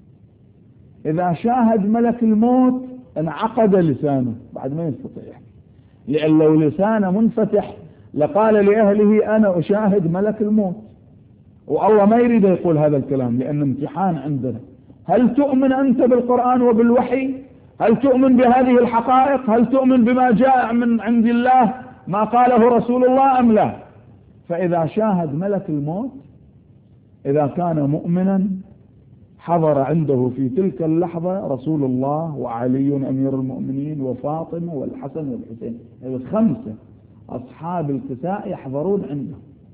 Speaker 1: إذا شاهد ملك الموت انعقد لسانه بعد ما يستطيع يحكي، لأن لو لسانه منفتح لقال لأهله أنا أشاهد ملك الموت. والله ما يريد يقول هذا الكلام لأن امتحان عندنا. هل تؤمن أنت بالقرآن وبالوحي؟ هل تؤمن بهذه الحقائق؟ هل تؤمن بما جاء من عند الله ما قاله رسول الله أم لا؟ فإذا شاهد ملك الموت، إذا كان مؤمنا حضر عنده في تلك اللحظة رسول الله وعلي أمير المؤمنين وفاطمة والحسن والحسين، الخمسة أصحاب الكساء يحضرون عنده.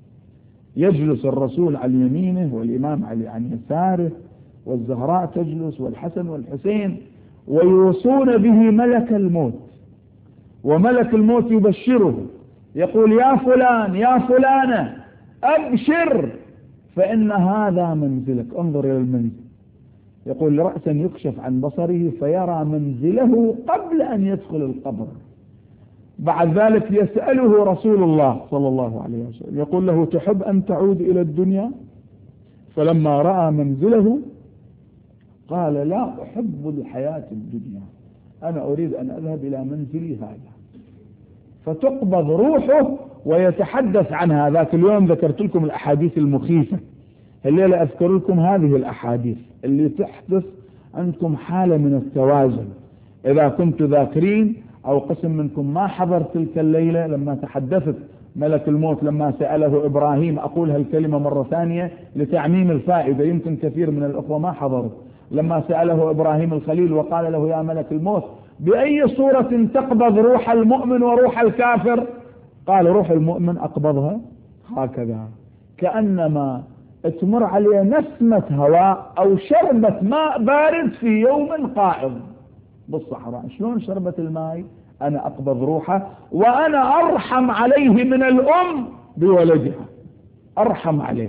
Speaker 1: يجلس الرسول عن يمينه والإمام علي عن يساره والزهراء تجلس والحسن والحسين، ويوصون به ملك الموت وملك الموت يبشره يقول يا فلان يا فلانة أبشر فإن هذا منزلك، انظر إلى المنزل. يقول رأسا يكشف عن بصره فيرى منزله قبل أن يدخل القبر. بعد ذلك يسأله رسول الله صلى الله عليه وسلم يقول له تحب أن تعود إلى الدنيا؟ فلما رأى منزله قال لا أحب الحياة الدنيا، أنا أريد أن أذهب إلى منزلي هذا. فتقبض روحه ويتحدث عنها. ذاك اليوم ذكرت لكم الأحاديث المخيفة، الليلة أذكر لكم هذه الأحاديث اللي تحدث عندكم حالة من التوازن. إذا كنت ذاكرين أو قسم منكم ما حضر تلك الليلة لما تحدثت ملك الموت لما سأله إبراهيم، أقول هالكلمة مرة ثانية لتعميم الفائدة، يمكن كثير من الأخوة ما حضروا. لما سأله إبراهيم الخليل وقال له يا ملك الموت بأي صورة تقبض روح المؤمن وروح الكافر؟ قال روح المؤمن أقبضها هكذا، كأنما تمر عليه نسمة هواء أو شربة ماء بارد في يوم قائض بالصحراء. شلون شربة الماء؟ أنا أقبض روحه وأنا أرحم عليه من الأم بولدها، أرحم عليه.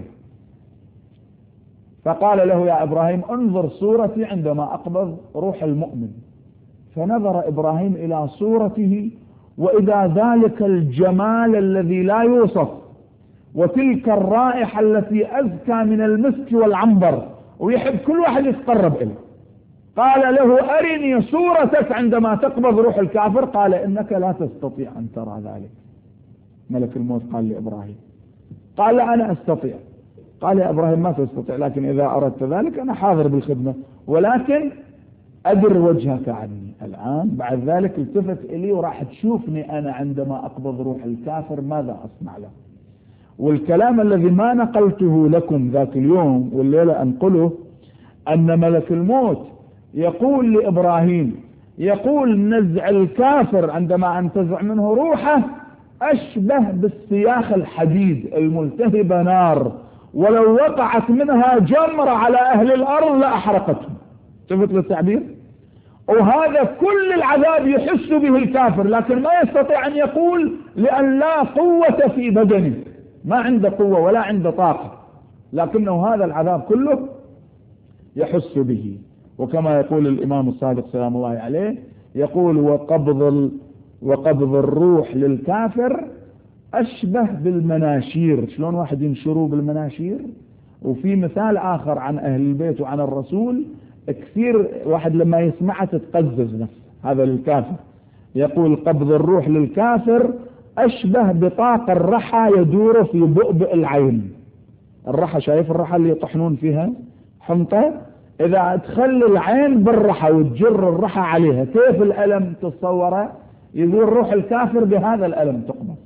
Speaker 1: فقال له يا إبراهيم انظر صورتي عندما أقبض روح المؤمن. فنظر إبراهيم إلى صورته وإذا ذلك الجمال الذي لا يوصف وتلك الرائحة التي أزكى من المسك والعنبر، ويحب كل واحد يتقرب إليه. قال له أرني صورتك عندما تقبض روح الكافر. قال إنك لا تستطيع أن ترى ذلك. ملك الموت قال لإبراهيم، قال أنا أستطيع. قال يا إبراهيم ما تستطيع، لكن إذا أردت ذلك أنا حاضر بالخدمة، ولكن أدر وجهك عني الآن. بعد ذلك التفت إلي وراح تشوفني أنا عندما أقبض روح الكافر ماذا أصنع له. والكلام الذي ما نقلته لكم ذاك اليوم والليلة أنقله، أن ملك الموت يقول لإبراهيم، يقول نزع الكافر عندما أنتزع منه روحه أشبه بالسياخ الحديد الملتهبة نار، ولو وقعت منها جمرة على أهل الأرض لأحرقتهم. شفت التعبير؟ وهذا كل العذاب يحس به الكافر، لكن ما يستطيع أن يقول لأن لا قوة في بدنه، ما عنده قوة ولا عنده طاقة، لكنه هذا العذاب كله يحس به. وكما يقول الإمام الصادق سلام الله عليه، يقول وقبض الروح للكافر أشبه بالمناشير. شلون واحد ينشروه بالمناشير؟ وفي مثال آخر عن أهل البيت وعن الرسول كثير واحد لما يسمعه تتقزز نفسه، هذا للكافر. يقول قبض الروح للكافر أشبه بطاق الرحى يدور في بؤبؤ العين. الرحى، شايف الرحى اللي يطحنون فيها حنطة؟ إذا تخلي العين بالرحى وتجر الرحى عليها كيف الألم تتصوره؟ يقول روح الكافر بهذا الألم تقبض.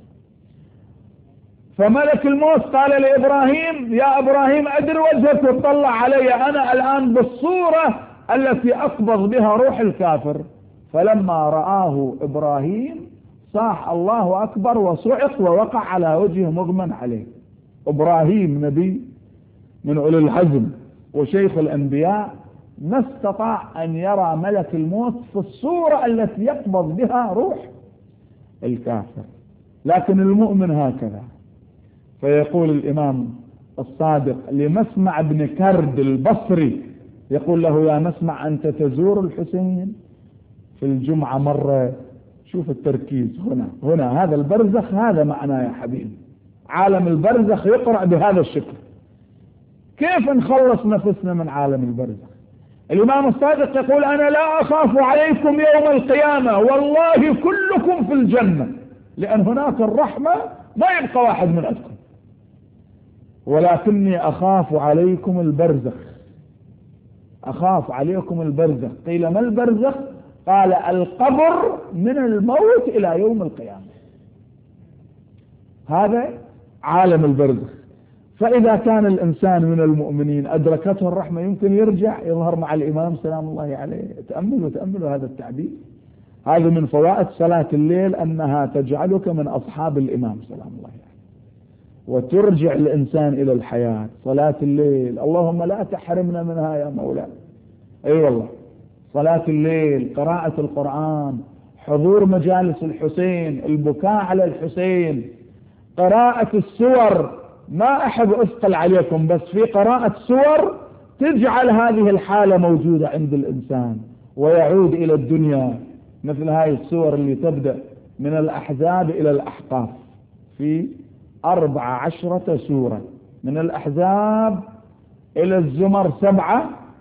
Speaker 1: فملك الموت قال لإبراهيم يا إبراهيم أدر وجهك وتطلع علي أنا الآن بالصورة التي أقبض بها روح الكافر. فلما رآه إبراهيم صاح الله أكبر وصعق ووقع على وجهه مغمى عليه. إبراهيم نبي من أولي العزم وشيخ الأنبياء ما استطاع أن يرى ملك الموت في الصورة التي يقبض بها روح الكافر، لكن المؤمن هكذا. فيقول الإمام الصادق لمسمع بن كرد البصري، يقول له يا مسمع أنت تزور الحسين في الجمعة مرة. شوف التركيز هنا هذا البرزخ، هذا معناه يا حبيبي، عالم البرزخ يقرأ بهذا الشكل. كيف نخلص نفسنا من عالم البرزخ؟ الإمام الصادق يقول أنا لا أخاف عليكم يوم القيامة والله كلكم في الجنة، لأن هناك الرحمة ما يبقى واحد من عندكم، ولكني أخاف عليكم البرزخ. أخاف عليكم البرزخ. قيل ما البرزخ؟ قال القبر من الموت إلى يوم القيامة، هذا عالم البرزخ. فإذا كان الإنسان من المؤمنين أدركته الرحمة يمكن يرجع يظهر مع الإمام سلام الله عليه. تأملوا هذا التعبير. هذا من فوائد صلاة الليل أنها تجعلك من أصحاب الإمام سلام الله عليه، وترجع الإنسان إلى الحياة. صلاة الليل اللهم لا تحرمنا منها يا مولانا. أي والله، صلاة الليل، قراءة القرآن، حضور مجالس الحسين، البكاء على الحسين، قراءة السور. ما أحب أثقل عليكم، بس في قراءة سور تجعل هذه الحالة موجودة عند الإنسان ويعود إلى الدنيا، مثل هاي السور اللي تبدأ من الأحزاب إلى الأحقاف، في 14 سورة، من الأحزاب إلى الزمر 7،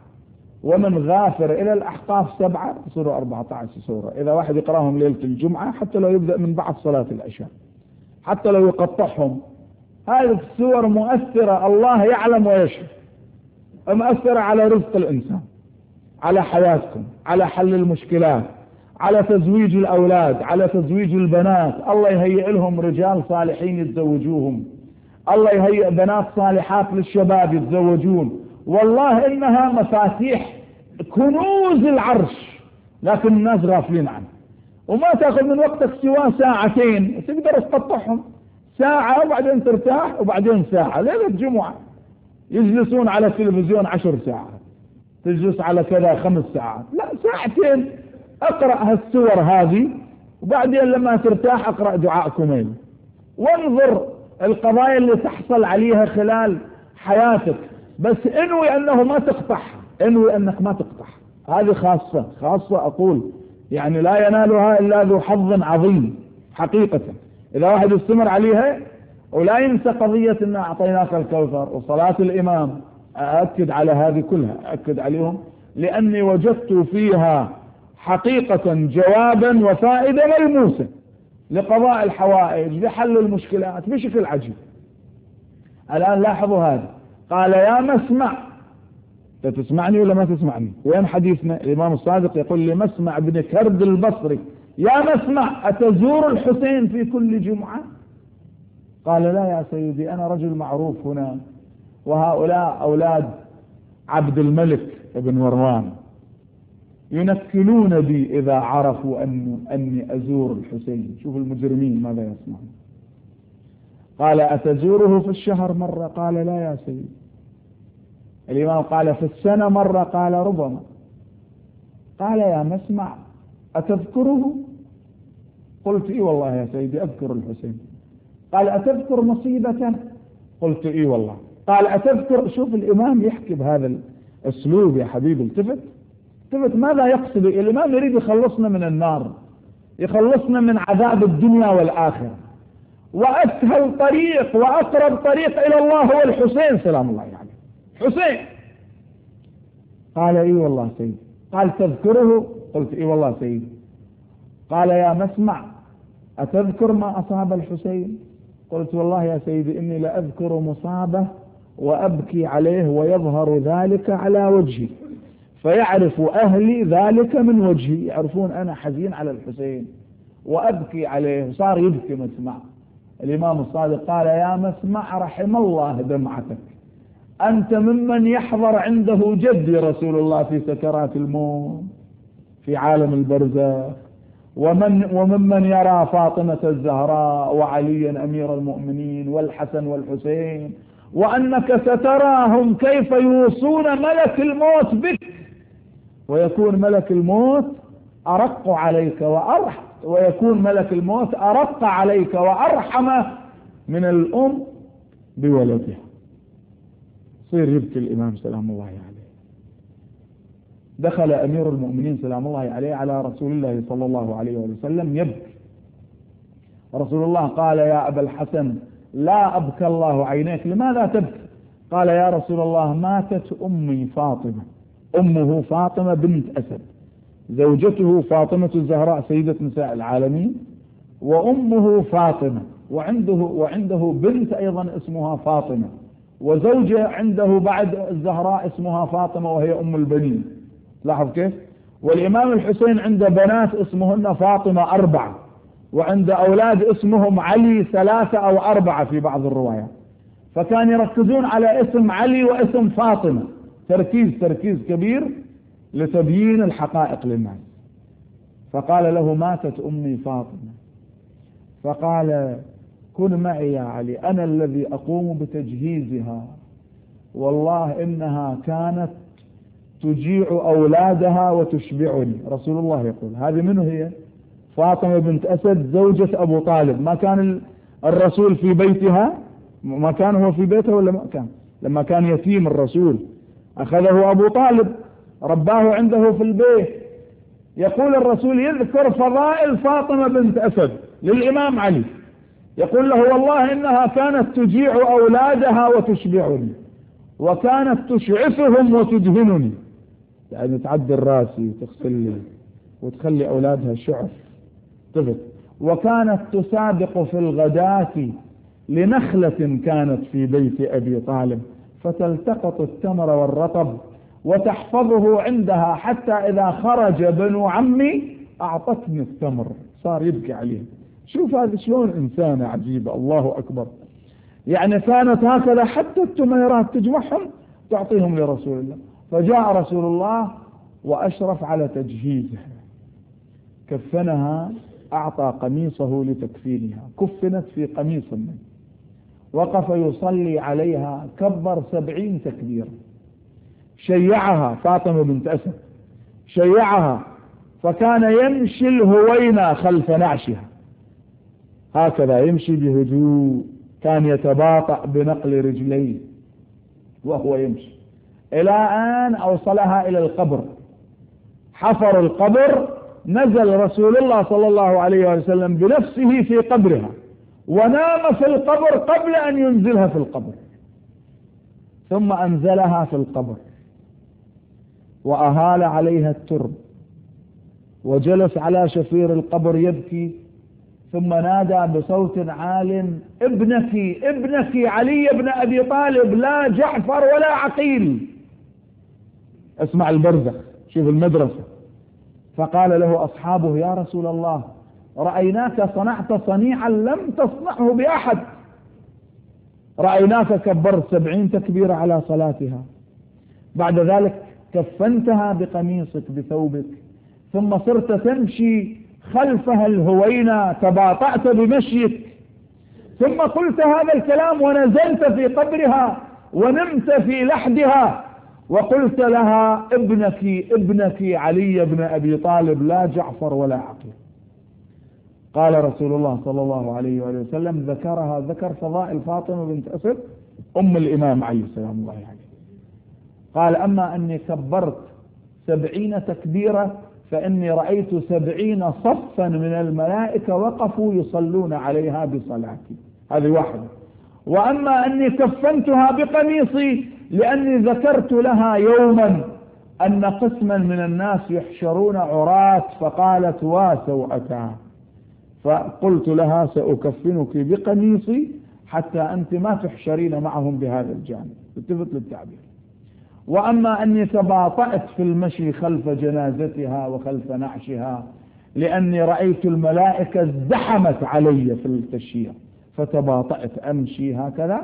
Speaker 1: ومن غافر إلى الأحقاف 7، يصيروا 14 سورة. إذا واحد يقرأهم ليلة الجمعة، حتى لو يبدأ من بعد صلاة العشاء، حتى لو يقطعهم، هذه السور مؤثرة، الله يعلم ويشهد، مؤثرة على رزق الإنسان، على حياتكم، على حل المشكلات، على تزويج الأولاد، على تزويج البنات. الله يهيئ لهم رجال صالحين يتزوجوهم، الله يهيئ بنات صالحات للشباب يتزوجون. والله إنها مفاتيح كنوز العرش، لكن الناس غافلين عنه، وما تأخذ من وقتك سوى ساعتين، تقدر تقطعهم، ساعة وبعدين ترتاح، وبعدين ساعة. ليلة جمعة يجلسون على التلفزيون 10 ساعات، تجلس على كذا 5 ساعات، لا، ساعتين اقرأ هالسور هذه، وبعدين لما ترتاح اقرأ دعاء كميل، وانظر القضايا اللي تحصل عليها خلال حياتك، بس انوي انه ما تقطعها، انوي انك ما تقطعها. هذه خاصة أقول، يعني لا ينالها إلا ذو حظ عظيم حقيقة. إذا واحد يستمر عليها ولا ينسى قضية إن أعطيناك الكوثر وصلاة الإمام، أأكد على هذه كلها، أأكد عليهم، لأني وجدت فيها حقيقة جوابا وفائدة ملموسة لقضاء الحوائج، لحل المشكلات بشكل عجيب. الآن لاحظوا هذا، قال يا مسمع، تسمعني ولا ما تسمعني؟ وين حديثنا؟ الإمام الصادق يقول لمسمع بن كرد البصري: يا مسمع، أتزور الحسين في كل جمعة؟ قال لا يا سيدي، أنا رجل معروف هنا، وهؤلاء أولاد عبد الملك بن مروان ينكلون بي إذا عرفوا أني أزور الحسين. شوف المجرمين ماذا يصنعون. قال أتزوره في الشهر مرة؟ قال لا يا سيدي. الإمام قال في السنة مرة؟ قال ربما. قال يا مسمع، أتذكره؟ قلت إي والله يا سيدي أذكر الحسين. قال أتذكر مصيبته؟ قلت إي والله. قال أتذكر؟ شوف الإمام يحكي بهذا الأسلوب يا حبيبي، التفت ماذا يقصد. الإمام يريد يخلصنا من النار، يخلصنا من عذاب الدنيا والآخرة، وأسهل طريق وأقرب طريق إلى الله هو الحسين سلام الله عليه. حسين. قال إي والله سيدي. قال تذكره؟ قلت إي والله سيدي. قال يا مسمع، أتذكر ما أصاب الحسين؟ قلت والله يا سيدي إني لأذكر مصابه وأبكي عليه، ويظهر ذلك على وجهي، فيعرف أهلي ذلك من وجهي، يعرفون أنا حزين على الحسين وأبكي عليه. صار يبكي مسمع. الإمام الصادق قال يا مسمع، رحم الله دمعتك، أنت ممن يحضر عنده جدي رسول الله في سكرات الموت في عالم البرزخ، وممن يرى فاطمة الزهراء وعليا أمير المؤمنين والحسن والحسين، وأنك ستراهم كيف يوصون ملك الموت بك، ويكون ملك الموت أرق عليك ويكون ملك الموت أرق عليك وأرحم من الأم بولدها. صير يبكي الإمام سلام الله عليه. دخل أمير المؤمنين سلام الله عليه على رسول الله صلى الله عليه وسلم يبكي. رسول الله قال يا أبا الحسن، لا أبكى الله عينيك، لماذا تبكي؟ قال يا رسول الله ماتت أمي فاطمة. أمه فاطمة بنت أسد، زوجته فاطمة الزهراء سيدة نساء العالمين، وأمه فاطمة، وعنده بنت أيضا اسمها فاطمة، وزوجة عنده بعد الزهراء اسمها فاطمة وهي أم البنين. لاحظ كيف. والإمام الحسين عنده بنات اسمهن فاطمة 4، وعنده أولاد اسمهم علي 3 أو 4 في بعض الروايات. فكان يركزون على اسم علي واسم فاطمة تركيز كبير لتبيين الحقائق للناس. فقال له ماتت أمي فاطمة. فقال كن معي يا علي، أنا الذي أقوم بتجهيزها، والله إنها كانت تجيع أولادها وتشبعني. رسول الله يقول هذه منه هي؟ فاطمة بنت أسد زوجة أبو طالب. ما كان الرسول في بيتها؟ ما كان هو في بيته ولا ما كان؟ لما كان يتيم الرسول أخذه أبو طالب رباه عنده في البيت. يقول الرسول يذكر فضائل فاطمة بنت أسد للإمام علي، يقول له والله إنها كانت تجيع أولادها وتشبعني، وكانت تشعثهم وتدهنني، يعني تعدل راسي وتغسل لي وتخلي أولادها شعث طفل. وكانت تسابق في الغداة لنخلة كانت في بيت أبي طالب فتلتقط التمر والرطب وتحفظه عندها، حتى إذا خرج بنو عمي أعطتني التمر. صار يبكي عليه. شوف هذا شلون إنسانة عجيبة، الله أكبر. يعني كانت هكذا حتى التميرات تجمعهم تعطيهم لرسول الله. فجاء رسول الله وأشرف على تجهيزها، كفنها، أعطى قميصه لتكفينها، كفنت في قميص منه، وقف يصلي عليها، كبر 70 تكبير، شيعها فاطمة بنت أسد، شيعها، فكان يمشي الهوينة خلف نعشها، هكذا يمشي بهدوء، كان يتباطأ بنقل رجليه وهو يمشي، إلى أن أوصلها إلى القبر. حفر القبر، نزل رسول الله صلى الله عليه وسلم بنفسه في قبرها، ونام في القبر قبل أن ينزلها في القبر، ثم أنزلها في القبر وأهال عليها الترب، وجلس على شفير القبر يبكي، ثم نادى بصوت عال: ابنك ابنك علي بن أبي طالب، لا جعفر ولا عقيل. اسمع البرزخ، شوف المدرسة. فقال له أصحابه: يا رسول الله، رأيناك صنعت صنيعا لم تصنعه بأحد، رأيناك كبرت 70 تكبير على صلاتها، بعد ذلك كفنتها بقميصك بثوبك، ثم صرت تمشي خلفها الهوينة، تباطأت بمشيك، ثم قلت هذا الكلام ونزلت في قبرها ونمت في لحدها، وقلت لها: ابنك ابنك علي بن أبي طالب، لا جعفر ولا عقيل. قال رسول الله صلى الله عليه وآله وسلم: ذكرها، ذكر فضائل فاطمة بنت أسد أم الإمام علي سلام الله عليه. قال: أما أني كبرت 70 تكبيرة فإني رأيت 70 صفا من الملائكة وقفوا يصلون عليها بصلاتي، هذه واحدة. وأما أني كفنتها بقميصي لأني ذكرت لها يوما أن قسما من الناس يحشرون عراة، فقالت: واسوءتها، فقلت لها: سأكفنك بقميصي حتى أنت ما تحشرين معهم بهذا الجانب. التفت للتعبير. وأما أني تباطأت في المشي خلف جنازتها وخلف نعشها لأني رأيت الملائكة ازدحمت علي في التشييع، فتباطأت أمشي هكذا،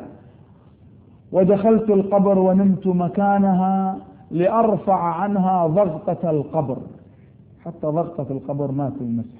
Speaker 1: ودخلت القبر ونمت مكانها لأرفع عنها ضغطة القبر، حتى ضغطة القبر ما تلمسها،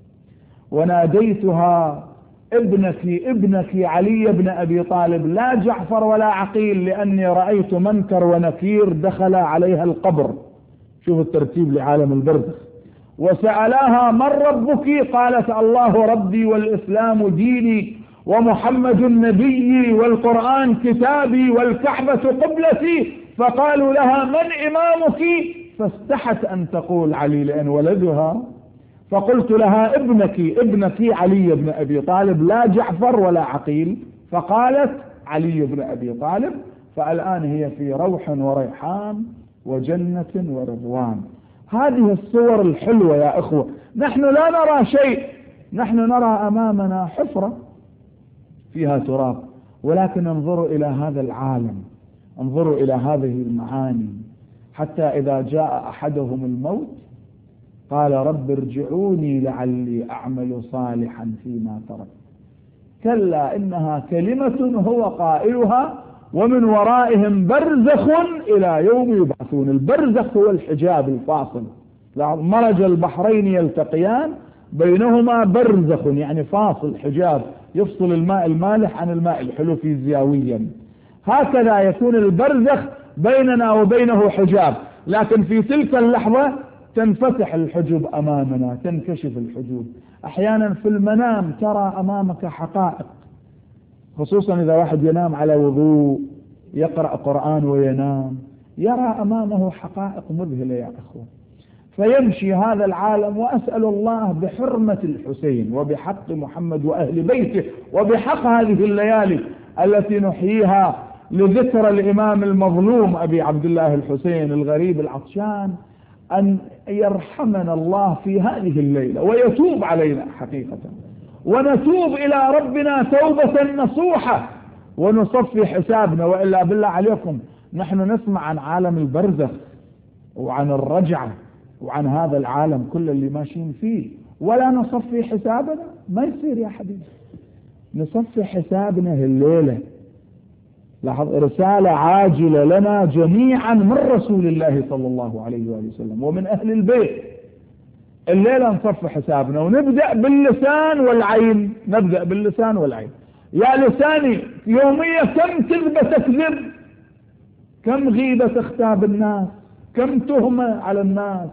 Speaker 1: وناديتها: ابنك ابنك علي بن أبي طالب، لا جعفر ولا عقيل، لأني رأيت منكر ونكير دخل عليها القبر. شوف الترتيب لعالم البرزخ. وسألاها: من ربك؟ قالت: الله ربي، والإسلام ديني، ومحمد نبيي، والقرآن كتابي، والكعبة قبلتي. فقالوا لها: من إمامك؟ فاستحت أن تقول علي لأن ولدها، فقلت لها: ابنك ابنك علي بن أبي طالب، لا جعفر ولا عقيل، فقالت: علي بن أبي طالب. فالآن هي في روح وريحان وجنة ورضوان. هذه الصور الحلوة يا إخوة. نحن لا نرى شيء، نحن نرى أمامنا حفرة فيها تراب، ولكن انظروا إلى هذا العالم، انظروا إلى هذه المعاني، حتى إذا جاء أحدهم الموت قال: رب ارجعوني لعلي أعمل صالحا فيما ترك. كلا إنها كلمة هو قائلها ومن ورائهم برزخ إلى يوم يبعثون. البرزخ هو الحجاب الفاصل، مرج البحرين يلتقيان بينهما برزخ، يعني فاصل، حجاب يفصل الماء المالح عن الماء الحلو فيزيائيا. هكذا يكون البرزخ بيننا وبينه حجاب، لكن في تلك اللحظة تنفتح الحجب أمامنا، تنكشف الحجوب. أحيانا في المنام ترى أمامك حقائق، خصوصا إذا واحد ينام على وضوء يقرأ قرآن وينام، يرى أمامه حقائق مذهلة يا أخوة. فيمشي هذا العالم، وأسأل الله بحرمة الحسين وبحق محمد وأهل بيته وبحق هذه الليالي التي نحييها لذكر الإمام المظلوم أبي عبد الله الحسين الغريب العطشان، أن يرحمنا الله في هذه الليلة ويتوب علينا حقيقة، ونتوب إلى ربنا توبة نصوحة ونصفي حسابنا. وإلا بالله عليكم نحن نسمع عن عالم البرزخ وعن الرجعة وعن هذا العالم كل اللي ماشيين فيه، ولا نصفي حسابنا. ما يصير يا حبيبي، نصفي حسابنا الليلة. لاحظ، رسالة عاجلة لنا جميعا من رسول الله صلى الله عليه وآله وسلم ومن أهل البيت. الليلة نصفي حسابنا ونبدأ باللسان والعين. نبدأ باللسان والعين. يا لساني يوميا كم كذبة تكذب، كم غيبة تختاب الناس، كم تهمة على الناس.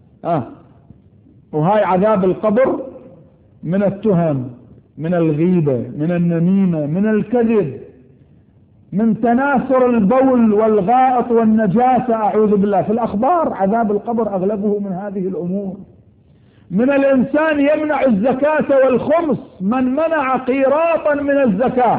Speaker 1: وهاي عذاب القبر من التهم، من الغيبة، من النميمة، من الكذب، من تناثر البول والغائط والنجاسة، أعوذ بالله. في الأخبار عذاب القبر أغلبه من هذه الأمور. من الإنسان يمنع الزكاة والخمس، من منع قيراطا من الزكاة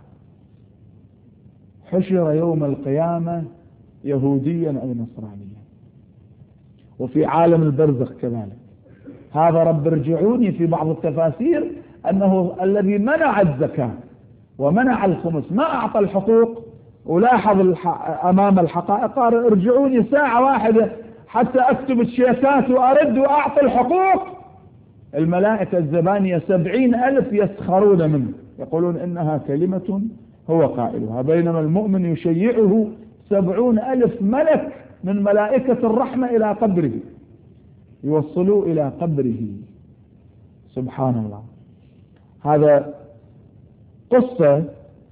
Speaker 1: حشر يوم القيامة يهوديا أو نصرانيا. وفي عالم البرزخ كذلك. هذا رب ارجعوني في بعض التفاسير أنه الذي منع الزكاة ومنع الخمس، ما أعطى الحقوق، ولاحظ أمام الحقائق قال ارجعوني ساعة واحدة حتى أكتب الشيكات وأرد وأعطي الحقوق. الملائكة الزبانية 70,000 يسخرون منه، يقولون إنها كلمة هو قائلها، بينما المؤمن يشيعه 70,000 ملك من ملائكة الرحمة إلى قبره، يوصلوا إلى قبره. سبحان الله. هذا قصة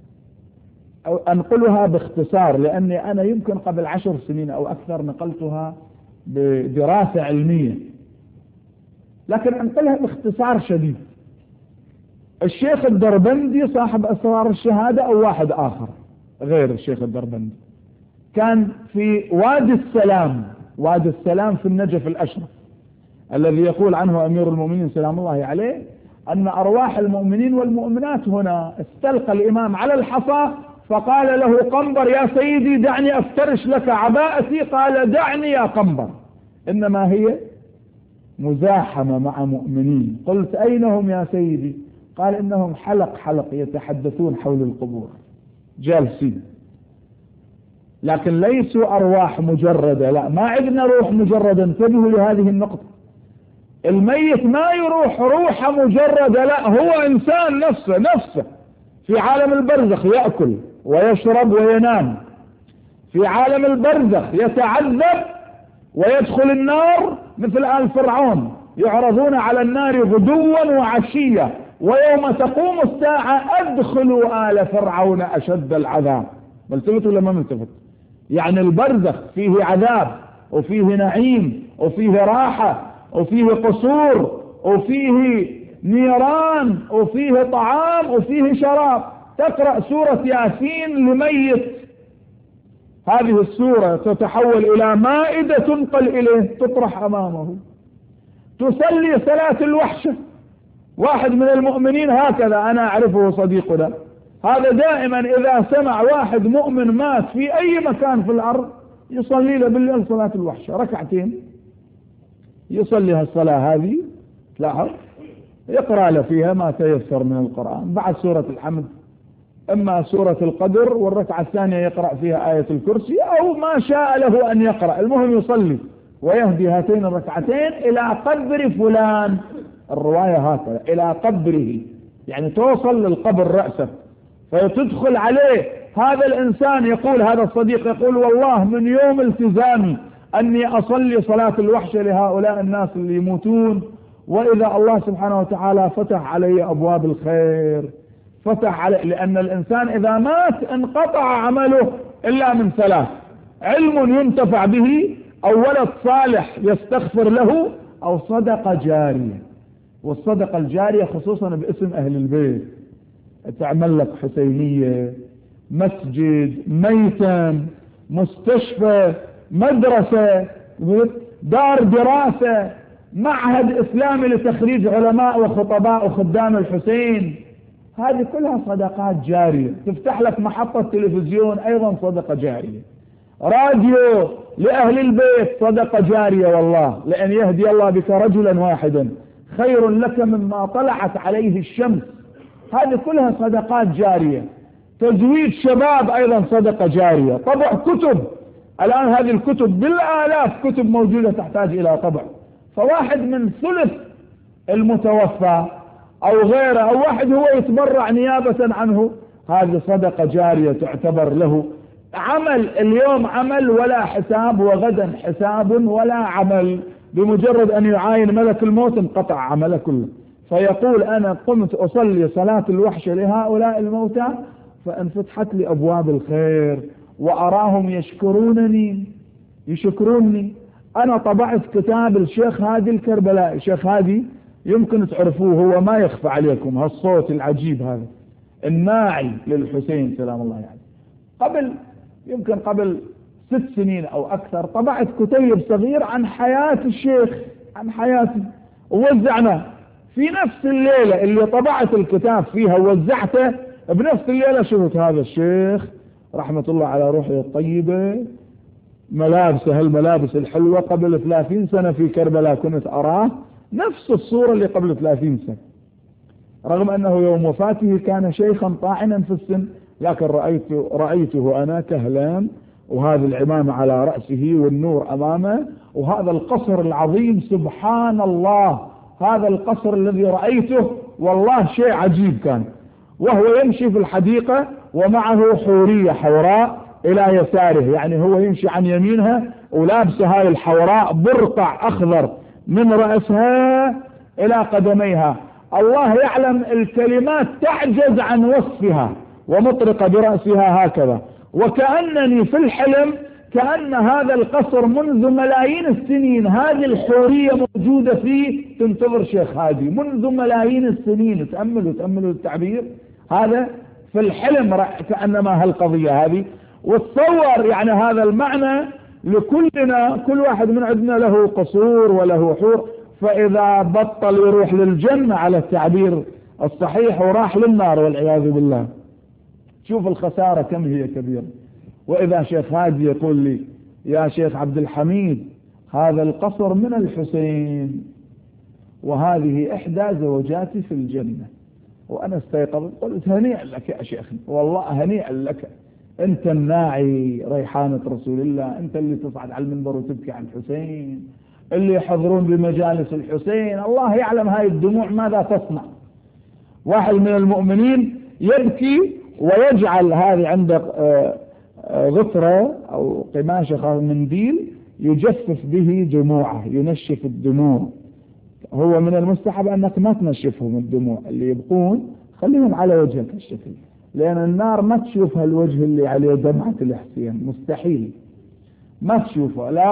Speaker 1: أنقلها باختصار، لأني أنا يمكن قبل 10 سنين أو أكثر نقلتها بدراسة علمية، لكن أنقلها باختصار شديد. الشيخ الدربندي صاحب أسرار الشهادة أو واحد آخر غير الشيخ الدربندي كان في وادي السلام. وادي السلام في النجف الأشرف، الذي يقول عنه أمير المؤمنين سلام الله عليه أن أرواح المؤمنين والمؤمنات هنا. استلقى الإمام على الحصى فقال له قنبر يا سيدي دعني أفترش لك عباءتي. قال دعني يا قنبر، إنما هي مزاحمة مع مؤمنين. قلت أين هم يا سيدي؟ قال إنهم حلق حلق يتحدثون حول القبور جالسين، لكن ليسوا أرواح مجردة. لا، ما عندنا روح مجردة. انتبهوا لهذه النقطة. الميت ما يروح روحه مجردة، لا، هو إنسان نفسه في عالم البرزخ يأكل ويشرب وينام. في عالم البرزخ يتعذب ويدخل النار مثل آل فرعون، يعرضون على النار غدوا وعشية، ويوم تقوم الساعة أدخلوا آل فرعون أشد العذاب. ملتفت ولا ما ملتفت؟ يعني البرزخ فيه عذاب وفيه نعيم وفيه راحة وفيه قصور وفيه نيران وفيه طعام وفيه شراب. تقرأ سورة ياسين لميت، هذه السورة تتحول إلى مائدة تنقل إليه تطرح أمامه. تسلي صلاة الوحشة. واحد من المؤمنين هكذا، أنا أعرفه صديقنا هذا، دائما إذا سمع واحد مؤمن مات في أي مكان في الأرض يصلي له بالليل صلاة الوحشة ركعتين، يصلي الصلاة هذه، لاحظ، يقرأ له فيها ما تيسر من القرآن بعد سورة الحمد، إما سورة القدر، والركعة الثانية يقرأ فيها آية الكرسي أو ما شاء له أن يقرأ. المهم يصلي ويهدي هاتين الركعتين إلى قبر فلان. الرواية هكذا، إلى قبره، يعني توصل للقبر رأسه فتدخل عليه. هذا الإنسان يقول، هذا الصديق يقول والله من يوم التزامي أني أصلي صلاة الوحشة لهؤلاء الناس اللي يموتون، وإذا الله سبحانه وتعالى فتح علي أبواب الخير، فتح علي، لأن الإنسان إذا مات انقطع عمله إلا من ثلاث: علم ينتفع به، أو ولد صالح يستغفر له، أو صدقة جارية. والصدقة الجارية خصوصا باسم أهل البيت، تعمل لك حسينية، مسجد، ميتم، مستشفى، مدرسة، دار دراسة، معهد إسلامي لتخريج علماء وخطباء وخدام الحسين، هذه كلها صدقات جارية. تفتح لك محطة تلفزيون، أيضا صدقة جارية. راديو لأهل البيت، صدقة جارية والله، لأن يهدي الله بك رجلا واحدا خير لك مما طلعت عليه الشمس. هذه كلها صدقات جارية. تزويج شباب أيضا صدقة جارية. طبع كتب، الآن هذه الكتب بالآلاف كتب موجودة تحتاج إلى طبع، فواحد من ثلث المتوفى أو غيره، أو واحد هو يتبرع نيابة عنه، هذه صدقة جارية تعتبر له عمل. اليوم عمل ولا حساب، وغدا حساب ولا عمل. بمجرد أن يعاين ملك الموت انقطع عمله كله، فيقول أنا قمت أصلي صلاة الوحشة لهؤلاء الموتى فانفتحت لي أبواب الخير وأراهم يشكروني. أنا طبعت كتاب الشيخ هادي الكربلائي. الشيخ هادي يمكن تعرفوه، هو ما يخفى عليكم هالصوت العجيب هذا، الناعي للحسين سلام الله عليه. قبل 6 سنين أو أكثر طبعت كتيب صغير عن حياة الشيخ، عن حياته، ووزعناه في نفس الليلة اللي طبعت الكتاب فيها ووزعته. بنفس الليلة شفت هذا الشيخ رحمة الله على روحه الطيبة ملابسه، هالملابس الحلوة، قبل 30 سنة في كربلاء كنت أراه نفس الصورة اللي قبل 30 سنة، رغم أنه يوم وفاته كان شيخا طاعنا في السن، لكن رأيته أنا كهلان، وهذا العمامة على رأسه والنور أمامه، وهذا القصر العظيم. سبحان الله، هذا القصر الذي رأيته والله شيء عجيب كان. وهو يمشي في الحديقة ومعه حورية حوراء إلى يساره، يعني هو يمشي عن يمينها ولابسه هاي الحوراء برقع أخضر من رأسها إلى قدميها. الله يعلم الكلمات تعجز عن وصفها، ومطرقة برأسها هكذا. وكأنني في الحلم كأن هذا القصر منذ ملايين السنين، هذه الحورية موجودة فيه تنتظر شيخ هادي منذ ملايين السنين. تأملوا التعبير هذا في الحلم، كأنما هالقضية هذه. وتصور يعني هذا المعنى لكلنا، كل واحد من عندنا له قصور وله حور، فإذا بطل يروح للجنة على التعبير الصحيح وراح للنار والعياذ بالله. شوف الخسارة كم هي كبيرة. وإذا شيخ هادي يقول لي يا شيخ عبد الحميد هذا القصر من الحسين وهذه إحدى زوجاتي في الجنة، وأنا استيقظت قلت هنيئا لك يا شيخ، والله هنيئا لك، أنت الناعي ريحانة رسول الله، أنت اللي تصعد على المنبر وتبكي عن الحسين، اللي يحضرون بمجالس الحسين. الله يعلم هاي الدموع ماذا تصنع. واحد من المؤمنين يبكي ويجعل هذه عندك غفرة أو قماشة منديل يجفف به دموعه، ينشف الدموع. هو من المستحب أنك ما تنشفهم الدموع، اللي يبقون خليهم على وجهك الشكل، لأن النار ما تشوفها الوجه اللي عليه دمعة الحسين، مستحيل ما تشوفه. لا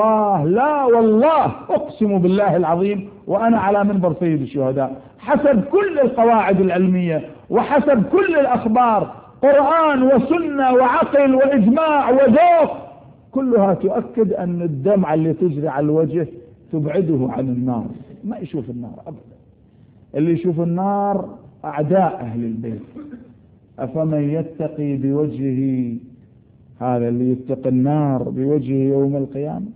Speaker 1: والله أقسم بالله العظيم وأنا على منبر سيد الشهداء، حسب كل القواعد العلمية وحسب كل الأخبار، قرآن وسنة وعقل وإجماع وذوق، كلها تؤكد أن الدمعة اللي تجري على الوجه تبعده عن النار، ما يشوف النار أبدا. اللي يشوف النار أعداء أهل البيت. أفمن يتقي بوجهه، هذا اللي يتقي النار بوجهه يوم القيامة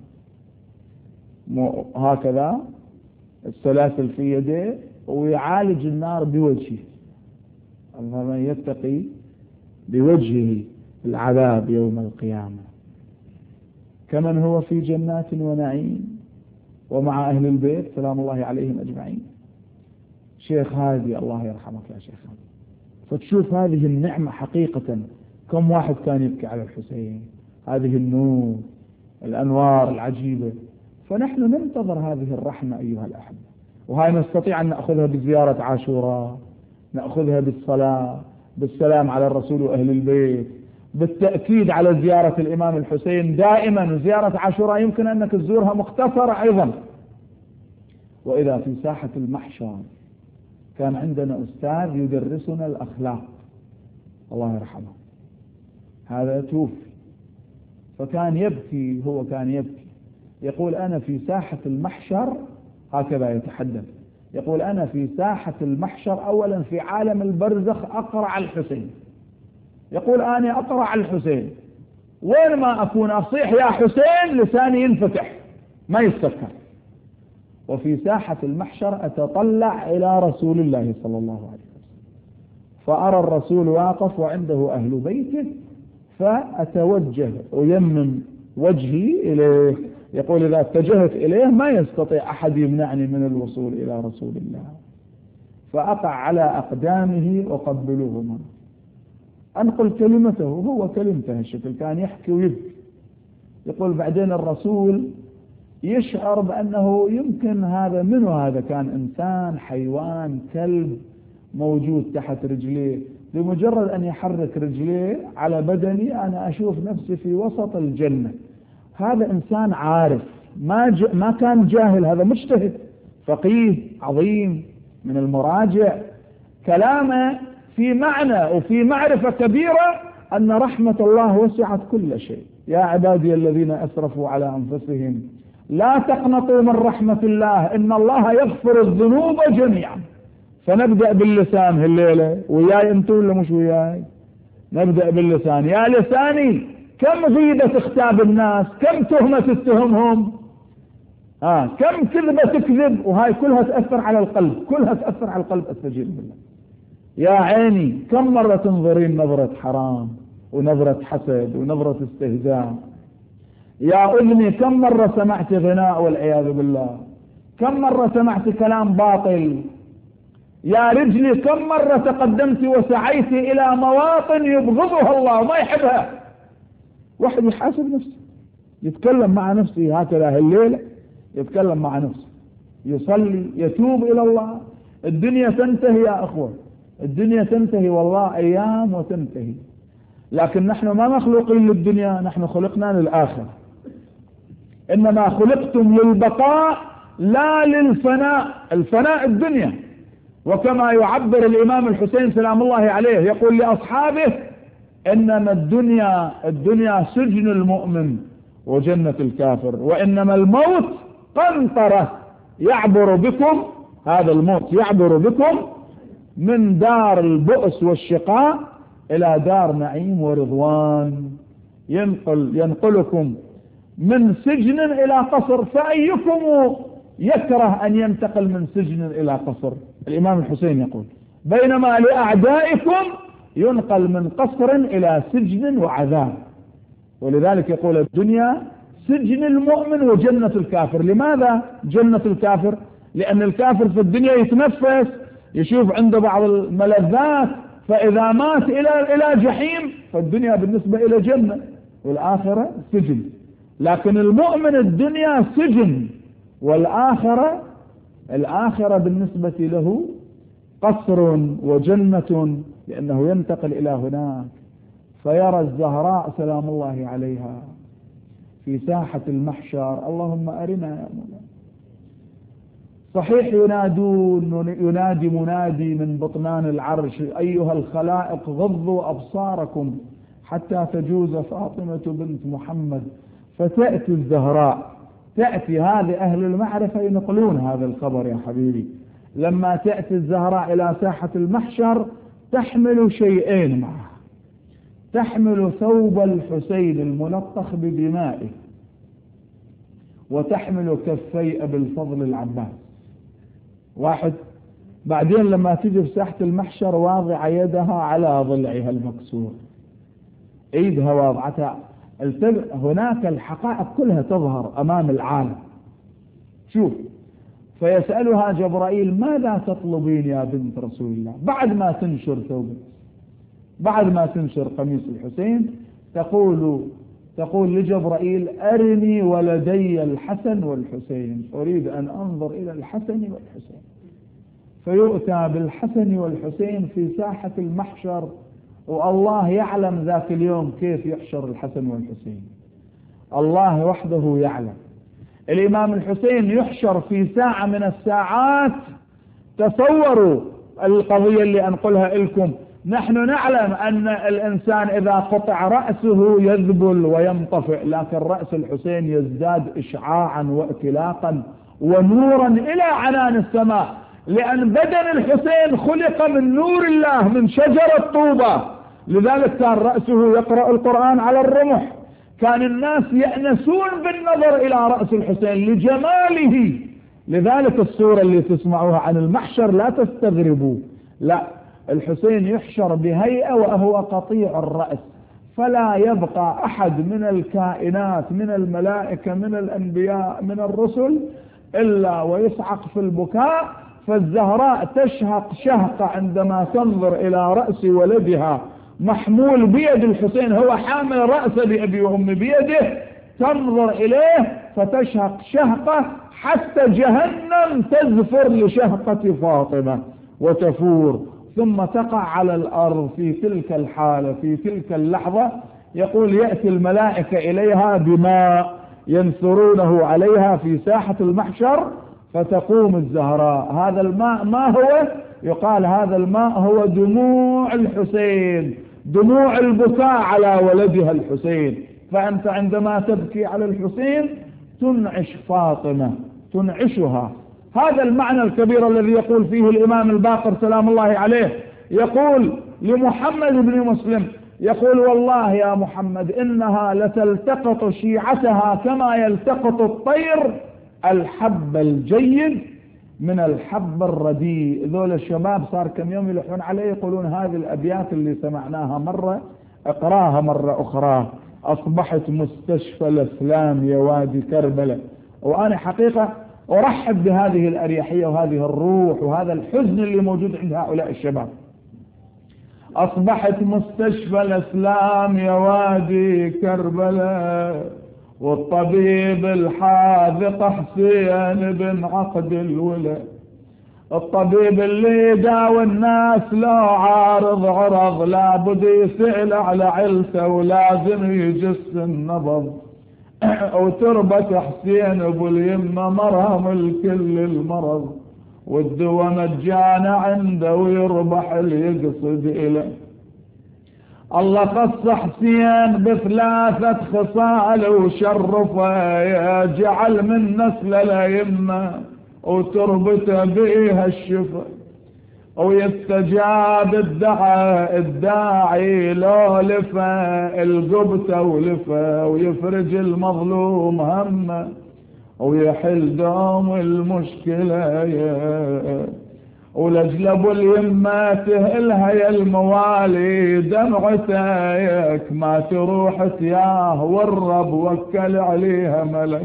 Speaker 1: هكذا السلاسل في يديه ويعالج النار بوجهه. فمن يتقي بوجهه العذاب يوم القيامة كمن هو في جنات ونعيم ومع أهل البيت سلام الله عليهم أجمعين. شيخ هادي الله يرحمك يا شيخ هادي، فتشوف هذه النعمة حقيقة، كم واحد كان يبكي على الحسين، هذه النور الأنوار العجيبة. فنحن ننتظر هذه الرحمة أيها الأحبة، وهاي نستطيع أن نأخذها بزيارة عاشوراء، نأخذها بالصلاة، بالسلام على الرسول وأهل البيت، بالتأكيد على زيارة الإمام الحسين دائما، وزيارة عاشوراء يمكن أنك تزورها مختصرة أيضا. وإذا في ساحة المحشر كان عندنا أستاذ يدرسنا الأخلاق الله يرحمه، هذا توفي، فكان يبكي، هو كان يبكي يقول أنا في ساحة المحشر، هكذا يتحدث، يقول أنا في ساحة المحشر أولا في عالم البرزخ أقرع الحسين، يقول أنا أقرع الحسين، وين ما أكون أصيح يا حسين لساني ينفتح ما يستكر. وفي ساحة المحشر أتطلع إلى رسول الله صلى الله عليه وسلم فأرى الرسول واقف وعنده أهل بيته، فأتوجه ويمن وجهي إليه، يقول إذا اتجهت إليه ما يستطيع أحد يمنعني من الوصول إلى رسول الله، فأقع على أقدامه وقبلوهما. أنقل كلمته وهو كلمته الشكل، كان يحكي ويبكي. يقول بعدين الرسول يشعر بأنه يمكن هذا منه، هذا كان إنسان حيوان كلب موجود تحت رجليه، بمجرد أن يحرك رجليه على بدني أنا أشوف نفسي في وسط الجنة. هذا إنسان عارف، ما كان جاهل، هذا مجتهد فقيه عظيم من المراجع، كلامه في معنى وفي معرفة كبيرة أن رحمة الله وسعت كل شيء. يا عبادي الذين أسرفوا على أنفسهم لا تقنطوا من رحمة الله إن الله يغفر الذنوب جميعا. فنبدأ باللسان الليلة، وياي انتم ولا مش وياي؟ نبدأ باللسان. يا لساني كم غيبة تختاب الناس، كم تهمة تتهمهم، كم كذبة تكذب، وهاي كلها تأثر على القلب، كلها تأثر على القلب. استجيب بالله. يا عيني كم مرة تنظرين نظرة حرام ونظرة حسد ونظرة استهزاء. يا أذني كم مرة سمعت غناء والعياذ بالله، كم مرة سمعت كلام باطل. يا رجلي كم مرة تقدمت وسعيت إلى مواطن يبغضها الله وما يحبها. واحد يحاسب نفسه، يتكلم مع نفسه هكذا الليلة، يتكلم مع نفسه، يصلي، يتوب إلى الله. الدنيا تنتهي يا أخوة، الدنيا تنتهي والله، أيام وتنتهي. لكن نحن ما مخلوقين للدنيا، نحن خلقنا للآخرة. إنما خلقتم للبقاء لا للفناء. الفناء الدنيا. وكما يعبر الإمام الحسين سلام الله عليه يقول لأصحابه إنما الدنيا سجن المؤمن وجنة الكافر، وإنما الموت قنطرة يعبر بكم، هذا الموت يعبر بكم من دار البؤس والشقاء إلى دار نعيم ورضوان، ينقلكم من سجن إلى قصر. فأيكم يكره أن ينتقل من سجن إلى قصر؟ الإمام الحسين يقول بينما لأعدائكم ينقل من قصر إلى سجن وعذاب. ولذلك يقول الدنيا سجن المؤمن وجنة الكافر. لماذا جنة الكافر؟ لأن الكافر في الدنيا يتنفس، يشوف عنده بعض الملذات، فإذا مات إلى جحيم، فالدنيا بالنسبة إلى جنة والآخرة سجن. لكن المؤمن الدنيا سجن، والآخرة بالنسبة له قصر وجنة، لأنه ينتقل إلى هناك فيرى الزهراء سلام الله عليها في ساحة المحشر. اللهم أرنا يا مولانا. صحيح ينادي منادي من بطنان العرش أيها الخلائق غضوا أبصاركم حتى تجوز فاطمة بنت محمد. فتأتي الزهراء، تأتي هذه أهل المعرفة ينقلون هذا الخبر يا حبيبي. لما تأتي الزهراء إلى ساحة المحشر تحمل شيئين معها، تحمل ثوب الحسين الملطخ بدمائه، وتحمل كفي أبي الفضل العباس. واحد. بعدين لما تجي في ساحة المحشر واضع يدها على ضلعها المكسور، ايدها واضعتها. هناك الحقائق كلها تظهر امام العالم. شوف، فيسألها جبرائيل ماذا تطلبين يا بنت رسول الله؟ بعد ما تنشر ثوبك، بعد ما تنشر قميص الحسين، تقول لجبرائيل أرني ولدي الحسن والحسين، أريد أن أنظر إلى الحسن والحسين. فيؤتى بالحسن والحسين في ساحة المحشر والله يعلم ذاك اليوم كيف يحشر الحسن والحسين، الله وحده يعلم. الإمام الحسين يحشر في ساعة من الساعات. تصوروا القضية اللي أنقلها لكم، نحن نعلم أن الإنسان إذا قطع رأسه يذبل وينطفئ، لكن رأس الحسين يزداد إشعاعا وإطلاقا ونورا إلى عنان السماء، لأن بدن الحسين خلق من نور الله، من شجرة طوبة، لذلك كان رأسه يقرأ القرآن على الرمح. كان الناس يأنسون بالنظر إلى رأس الحسين لجماله. لذلك السورة اللي تسمعوها عن المحشر لا تستغربوا، لا، الحسين يحشر بهيئة وهو قطيع الرأس، فلا يبقى أحد من الكائنات، من الملائكة، من الأنبياء، من الرسل، إلا ويصعق في البكاء. فالزهراء تشهق شهقة عندما تنظر إلى رأس ولدها محمول بيد الحسين، هو حامل رأسه بأبي وأمي بيده، تنظر إليه فتشهق شهقة حتى جهنم تزفر لشهقة فاطمة وتفور، ثم تقع على الأرض. في تلك الحالة، في تلك اللحظة، يقول يأتي الملائكة إليها بماء ينثرونه عليها في ساحة المحشر، فتقوم الزهراء. هذا الماء ما هو؟ يقال هذا الماء هو دموع الحسين، دموع البكاء على ولدها الحسين. فأنت عندما تبكي على الحسين تنعش فاطمة، تنعشها. هذا المعنى الكبير الذي يقول فيه الإمام الباقر سلام الله عليه، يقول لمحمد بن مسلم، يقول والله يا محمد إنها لتلتقط شيعتها كما يلتقط الطير الحب الجيد من الحب الرديء. ذول الشباب صار كم يوم يلحون عليه يقولون هذه الأبيات اللي سمعناها مرة اقراها مرة أخرى. أصبحت مستشفى الإسلام يا وادي كربلاء. وأنا حقيقة أرحب بهذه الأريحية وهذه الروح وهذا الحزن اللي موجود عند هؤلاء الشباب. أصبحت مستشفى الإسلام يا وادي كربلاء، والطبيب الحاذق حسين بن عقد الولا، الطبيب اللي يداوي الناس لو عارض عرض لابد يسأل على علته ولازم يجس النبض، وتربة حسين ابو اليمة مرهم الكل المرض، والدواء مجانا عنده ويربح اللي يقصد إليه. الله خص حسين بثلاثة خصال وشرفه، يجعل من نسل الأئمة وتربته بيها الشفا، ويستجاب الداعي لو لفا القبته ولفا، ويفرج المظلوم همه ويحل دوم المشكلة، ولجلب اليمة تهلها يا الموالي دمعتك ما تروح تياه، والرب وكل عليها ملك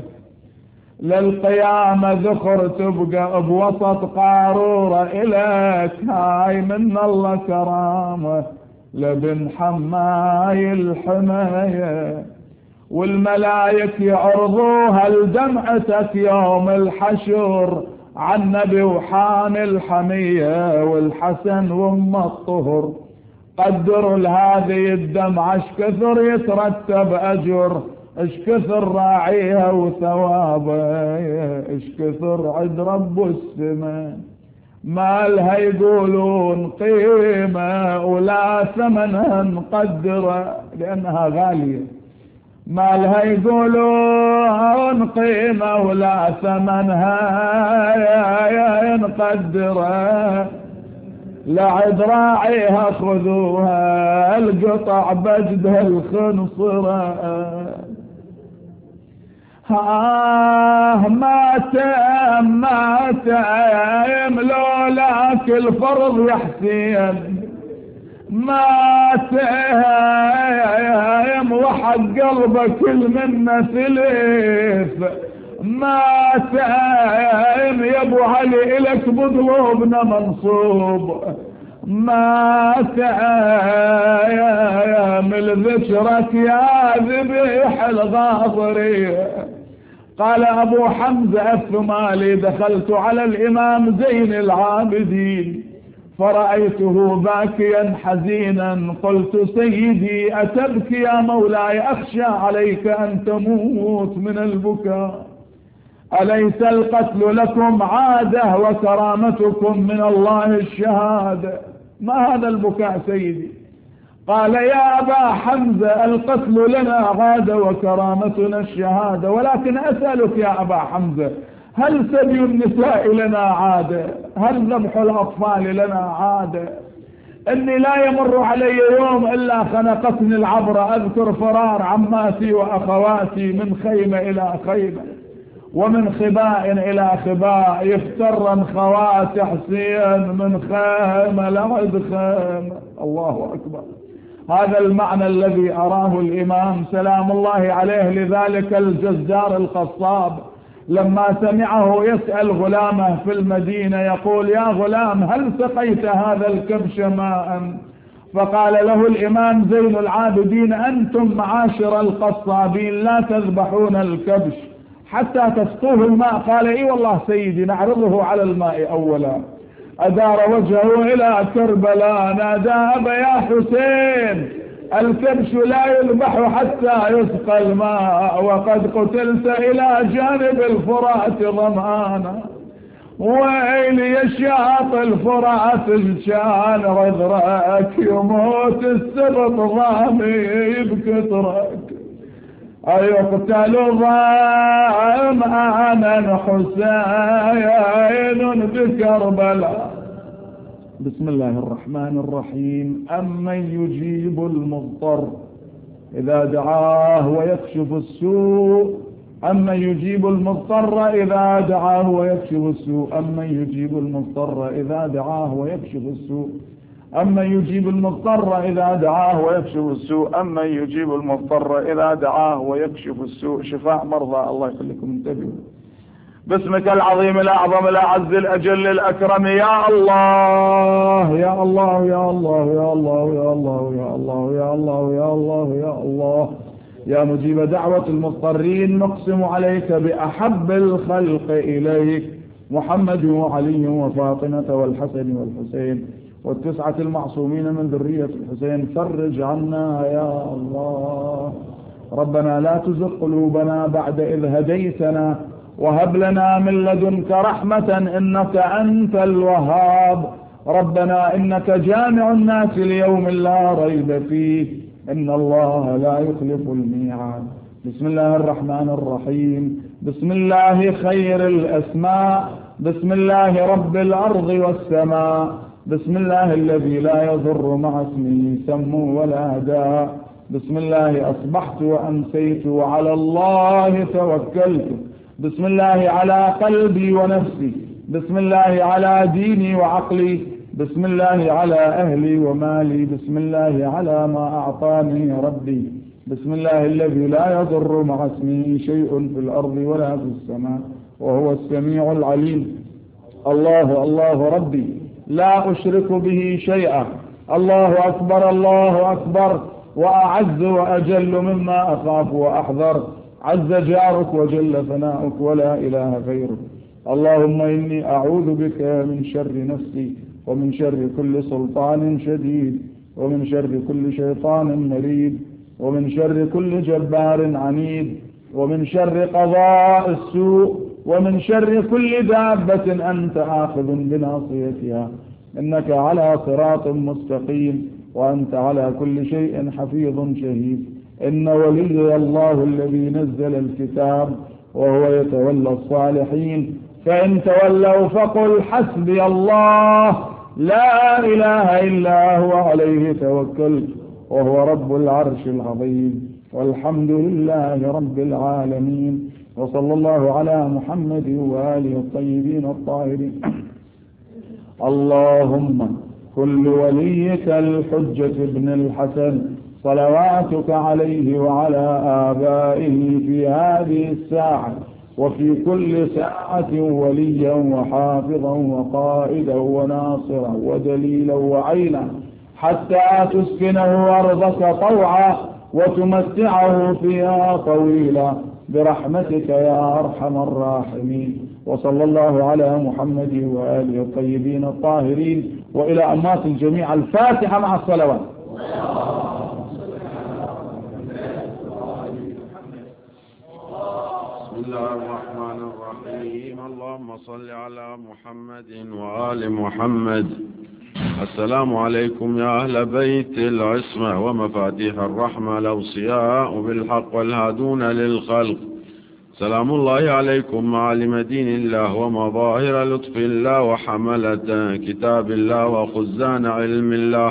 Speaker 1: للقيامة ذخر تبقى بوسط قارورة إلك، هاي من الله كرامة لبن حماي الحماية، والملايك يعرضوها لدمعتك يوم الحشر عن نبي وحامل الحمية والحسن وام الطهر. قدروا لهذه الدمعة اش كثر يترتب أجر، اش كثر راعيها وثوابه، اش كثر عند رب السماء، ما لها يقولون قيمة ولا ثمنها نقدره لأنها غالية، ما لها يقولون قيمة ولا ثمنها نقدره، لعد راعيها خذوها القطع بجدها الخنصرة. ما تأم لولاك الفرض يا حسين، ما تأم وحق قلبك كل منا ثلث، ما تأم يا ابو علي الك بقلوبنا منصوب، ما تأم لذكرك يا ذبيح الغاضري. قال ابو حمزة الثمالي دخلت على الامام زين العابدين فرأيته باكيا حزينا، قلت سيدي أتبكي يا مولاي؟ أخشى عليك أن تموت من البكاء، أليس القتل لكم عادة وكرامتكم من الله الشهادة؟ ما هذا البكاء سيدي؟ قال يا أبا حمزة القتل لنا عادة وكرامتنا الشهادة، ولكن أسألك يا أبا حمزة هل سبي النساء لنا عادة؟ هل ذبح الأطفال لنا عادة؟ إني لا يمر علي يوم إلا خنقتني العبرة، أذكر فرار عماتي وأخواتي من خيمة إلى خيمة ومن خباء إلى خباء، يفترن خوات حسين من خيمة لعد خيمة. الله أكبر. هذا المعنى الذي أراه الإمام سلام الله عليه لذلك الجزار القصاب لما سمعه يسأل غلامه في المدينة يقول يا غلام هل سقيت هذا الكبش ماء؟ فقال له الإمام زين العابدين أنتم معاشر القصابين لا تذبحون الكبش حتى تسقوه الماء. قال اي والله سيدي نعرضه على الماء أولا. أدار وجهه إلى كربلاء نادى أبا يا حسين الكبش لا يذبح حتى يسقى الماء، وقد قتلت إلى جانب الفرات ظمآنا، ويلي يا شاط الفرات كان غذرك، يموت السبط ضامي بكترك، أيقتل ظمآنا حسين بكربلاء. بسم الله الرحمن الرحيم. أمن يجيب المضطر إذا دعاه ويكشف السوء، أمن يجيب المضطر إذا دعاه ويكشف السوء، أمن يجيب المضطر إذا دعاه ويكشف السوء، أمن يجيب المضطر إذا دعاه ويكشف السوء، أمن يجيب المضطر إذا دعاه ويكشف السوء. شفاء مرضى الله يخليكم انتبهوا. باسمك العظيم الأعظم الأعز الأجل الأكرم يا الله يا الله يا الله يا الله يا الله يا الله يا الله يا الله يا الله يا مجيب دعوة المضطرين، نقسم عليك بأحب الخلق إليك محمد وعلي وفاطمة والحسن والحسين والتسعة المعصومين من ذرية الحسين، فرج عنا يا الله. ربنا لا تزغ قلوبنا بعد إذ هديتنا وهب لنا من لدنك رحمة إنك أنت الوهاب. ربنا إنك جامع الناس ليوم لا ريب فيه، إن الله لا يخلف الميعاد. بسم الله الرحمن الرحيم. بسم الله خير الأسماء، بسم الله رب الأرض والسماء، بسم الله الذي لا يضر مع اسمه سم ولا داء، بسم الله أصبحت وأمسيت وعلى الله توكلت، بسم الله على قلبي ونفسي، بسم الله على ديني وعقلي، بسم الله على أهلي ومالي، بسم الله على ما أعطاني ربي، بسم الله الذي لا يضر مع اسمه شيء في الأرض ولا في السماء وهو السميع العليم. الله ربي لا أشرك به شيئا. الله أكبر الله أكبر، وأعز وأجل مما أخاف وأحذر، عز جارك وجل ثناؤك ولا إله غيرك. اللهم إني أعوذ بك من شر نفسي ومن شر كل سلطان شديد ومن شر كل شيطان مريد ومن شر كل جبار عنيد ومن شر قضاء السوء ومن شر كل دابة أنت آخذ بناصيتها، إنك على صراط مستقيم وأنت على كل شيء حفيظ شهيد. إن ولي الله الذي نزل الكتاب وهو يتولى الصالحين، فإن تولوا فقل حسبي الله لا إله إلا هو عليه توكلت وهو رب العرش العظيم، والحمد لله رب العالمين، وصلى الله على محمد وآله الطيبين الطاهرين. اللهم كل وليك الحجة بن الحسن صلواتك عليه وعلى آبائه في هذه الساعة وفي كل ساعة وليا وحافظا وقائدا وناصرا ودليلا وعينا، حتى تسكنه أرضك طوعا وتمتعه فيها طويلا، برحمتك يا أرحم الراحمين. وصلى الله على محمد وآله الطيبين الطاهرين. وإلى أمات الجميع الفاتحة مع الصلوات.
Speaker 2: بسم الله الرحمن الرحيم. اللهم صل على محمد وآل محمد. السلام عليكم يا أهل بيت العصمة ومفاتيح الرحمة الأوصياء بالحق والهادون للخلق. سلام الله عليكم معالم دين الله ومظاهر لطف الله وحملة كتاب الله وخزان علم الله.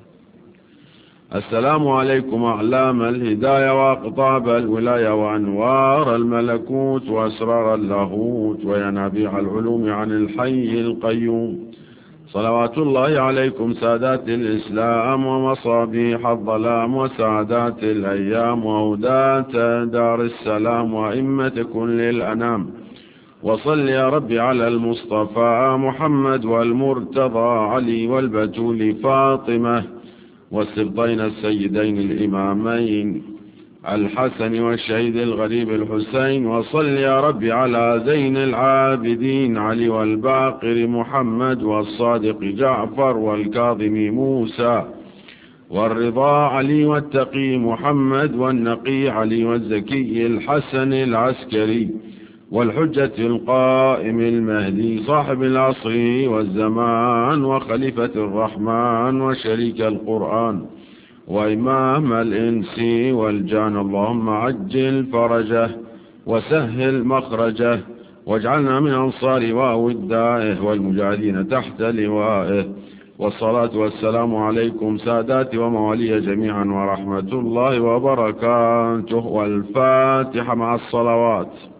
Speaker 2: السلام عليكم أعلام الهداية وأقطاب الولاية وأنوار الملكوت وأسرار اللاهوت وينابيع العلوم عن الحي القيوم. صلوات الله عليكم سادات الإسلام ومصابيح الظلام وسعادات الأيام وهداة دار السلام وأئمة كل الأنام. وصل يا ربي على المصطفى محمد والمرتضى علي والبتول فاطمة والسبطين السيدين الإمامين الحسن والشهيد الغريب الحسين. وصل يا ربي على زين العابدين علي والباقر محمد والصادق جعفر والكاظم موسى والرضا علي والتقي محمد والنقي علي والزكي الحسن العسكري والحجة القائم المهدي صاحب العصر والزمان وخليفة الرحمن وشريك القرآن وإمام الإنس والجان. اللهم عجل فرجه وسهل مخرجه واجعلنا من أنصار وأودائه والمجاهدين تحت لوائه. والصلاة والسلام عليكم ساداتي وموالي جميعا ورحمة الله وبركاته. والفاتحة مع الصلوات.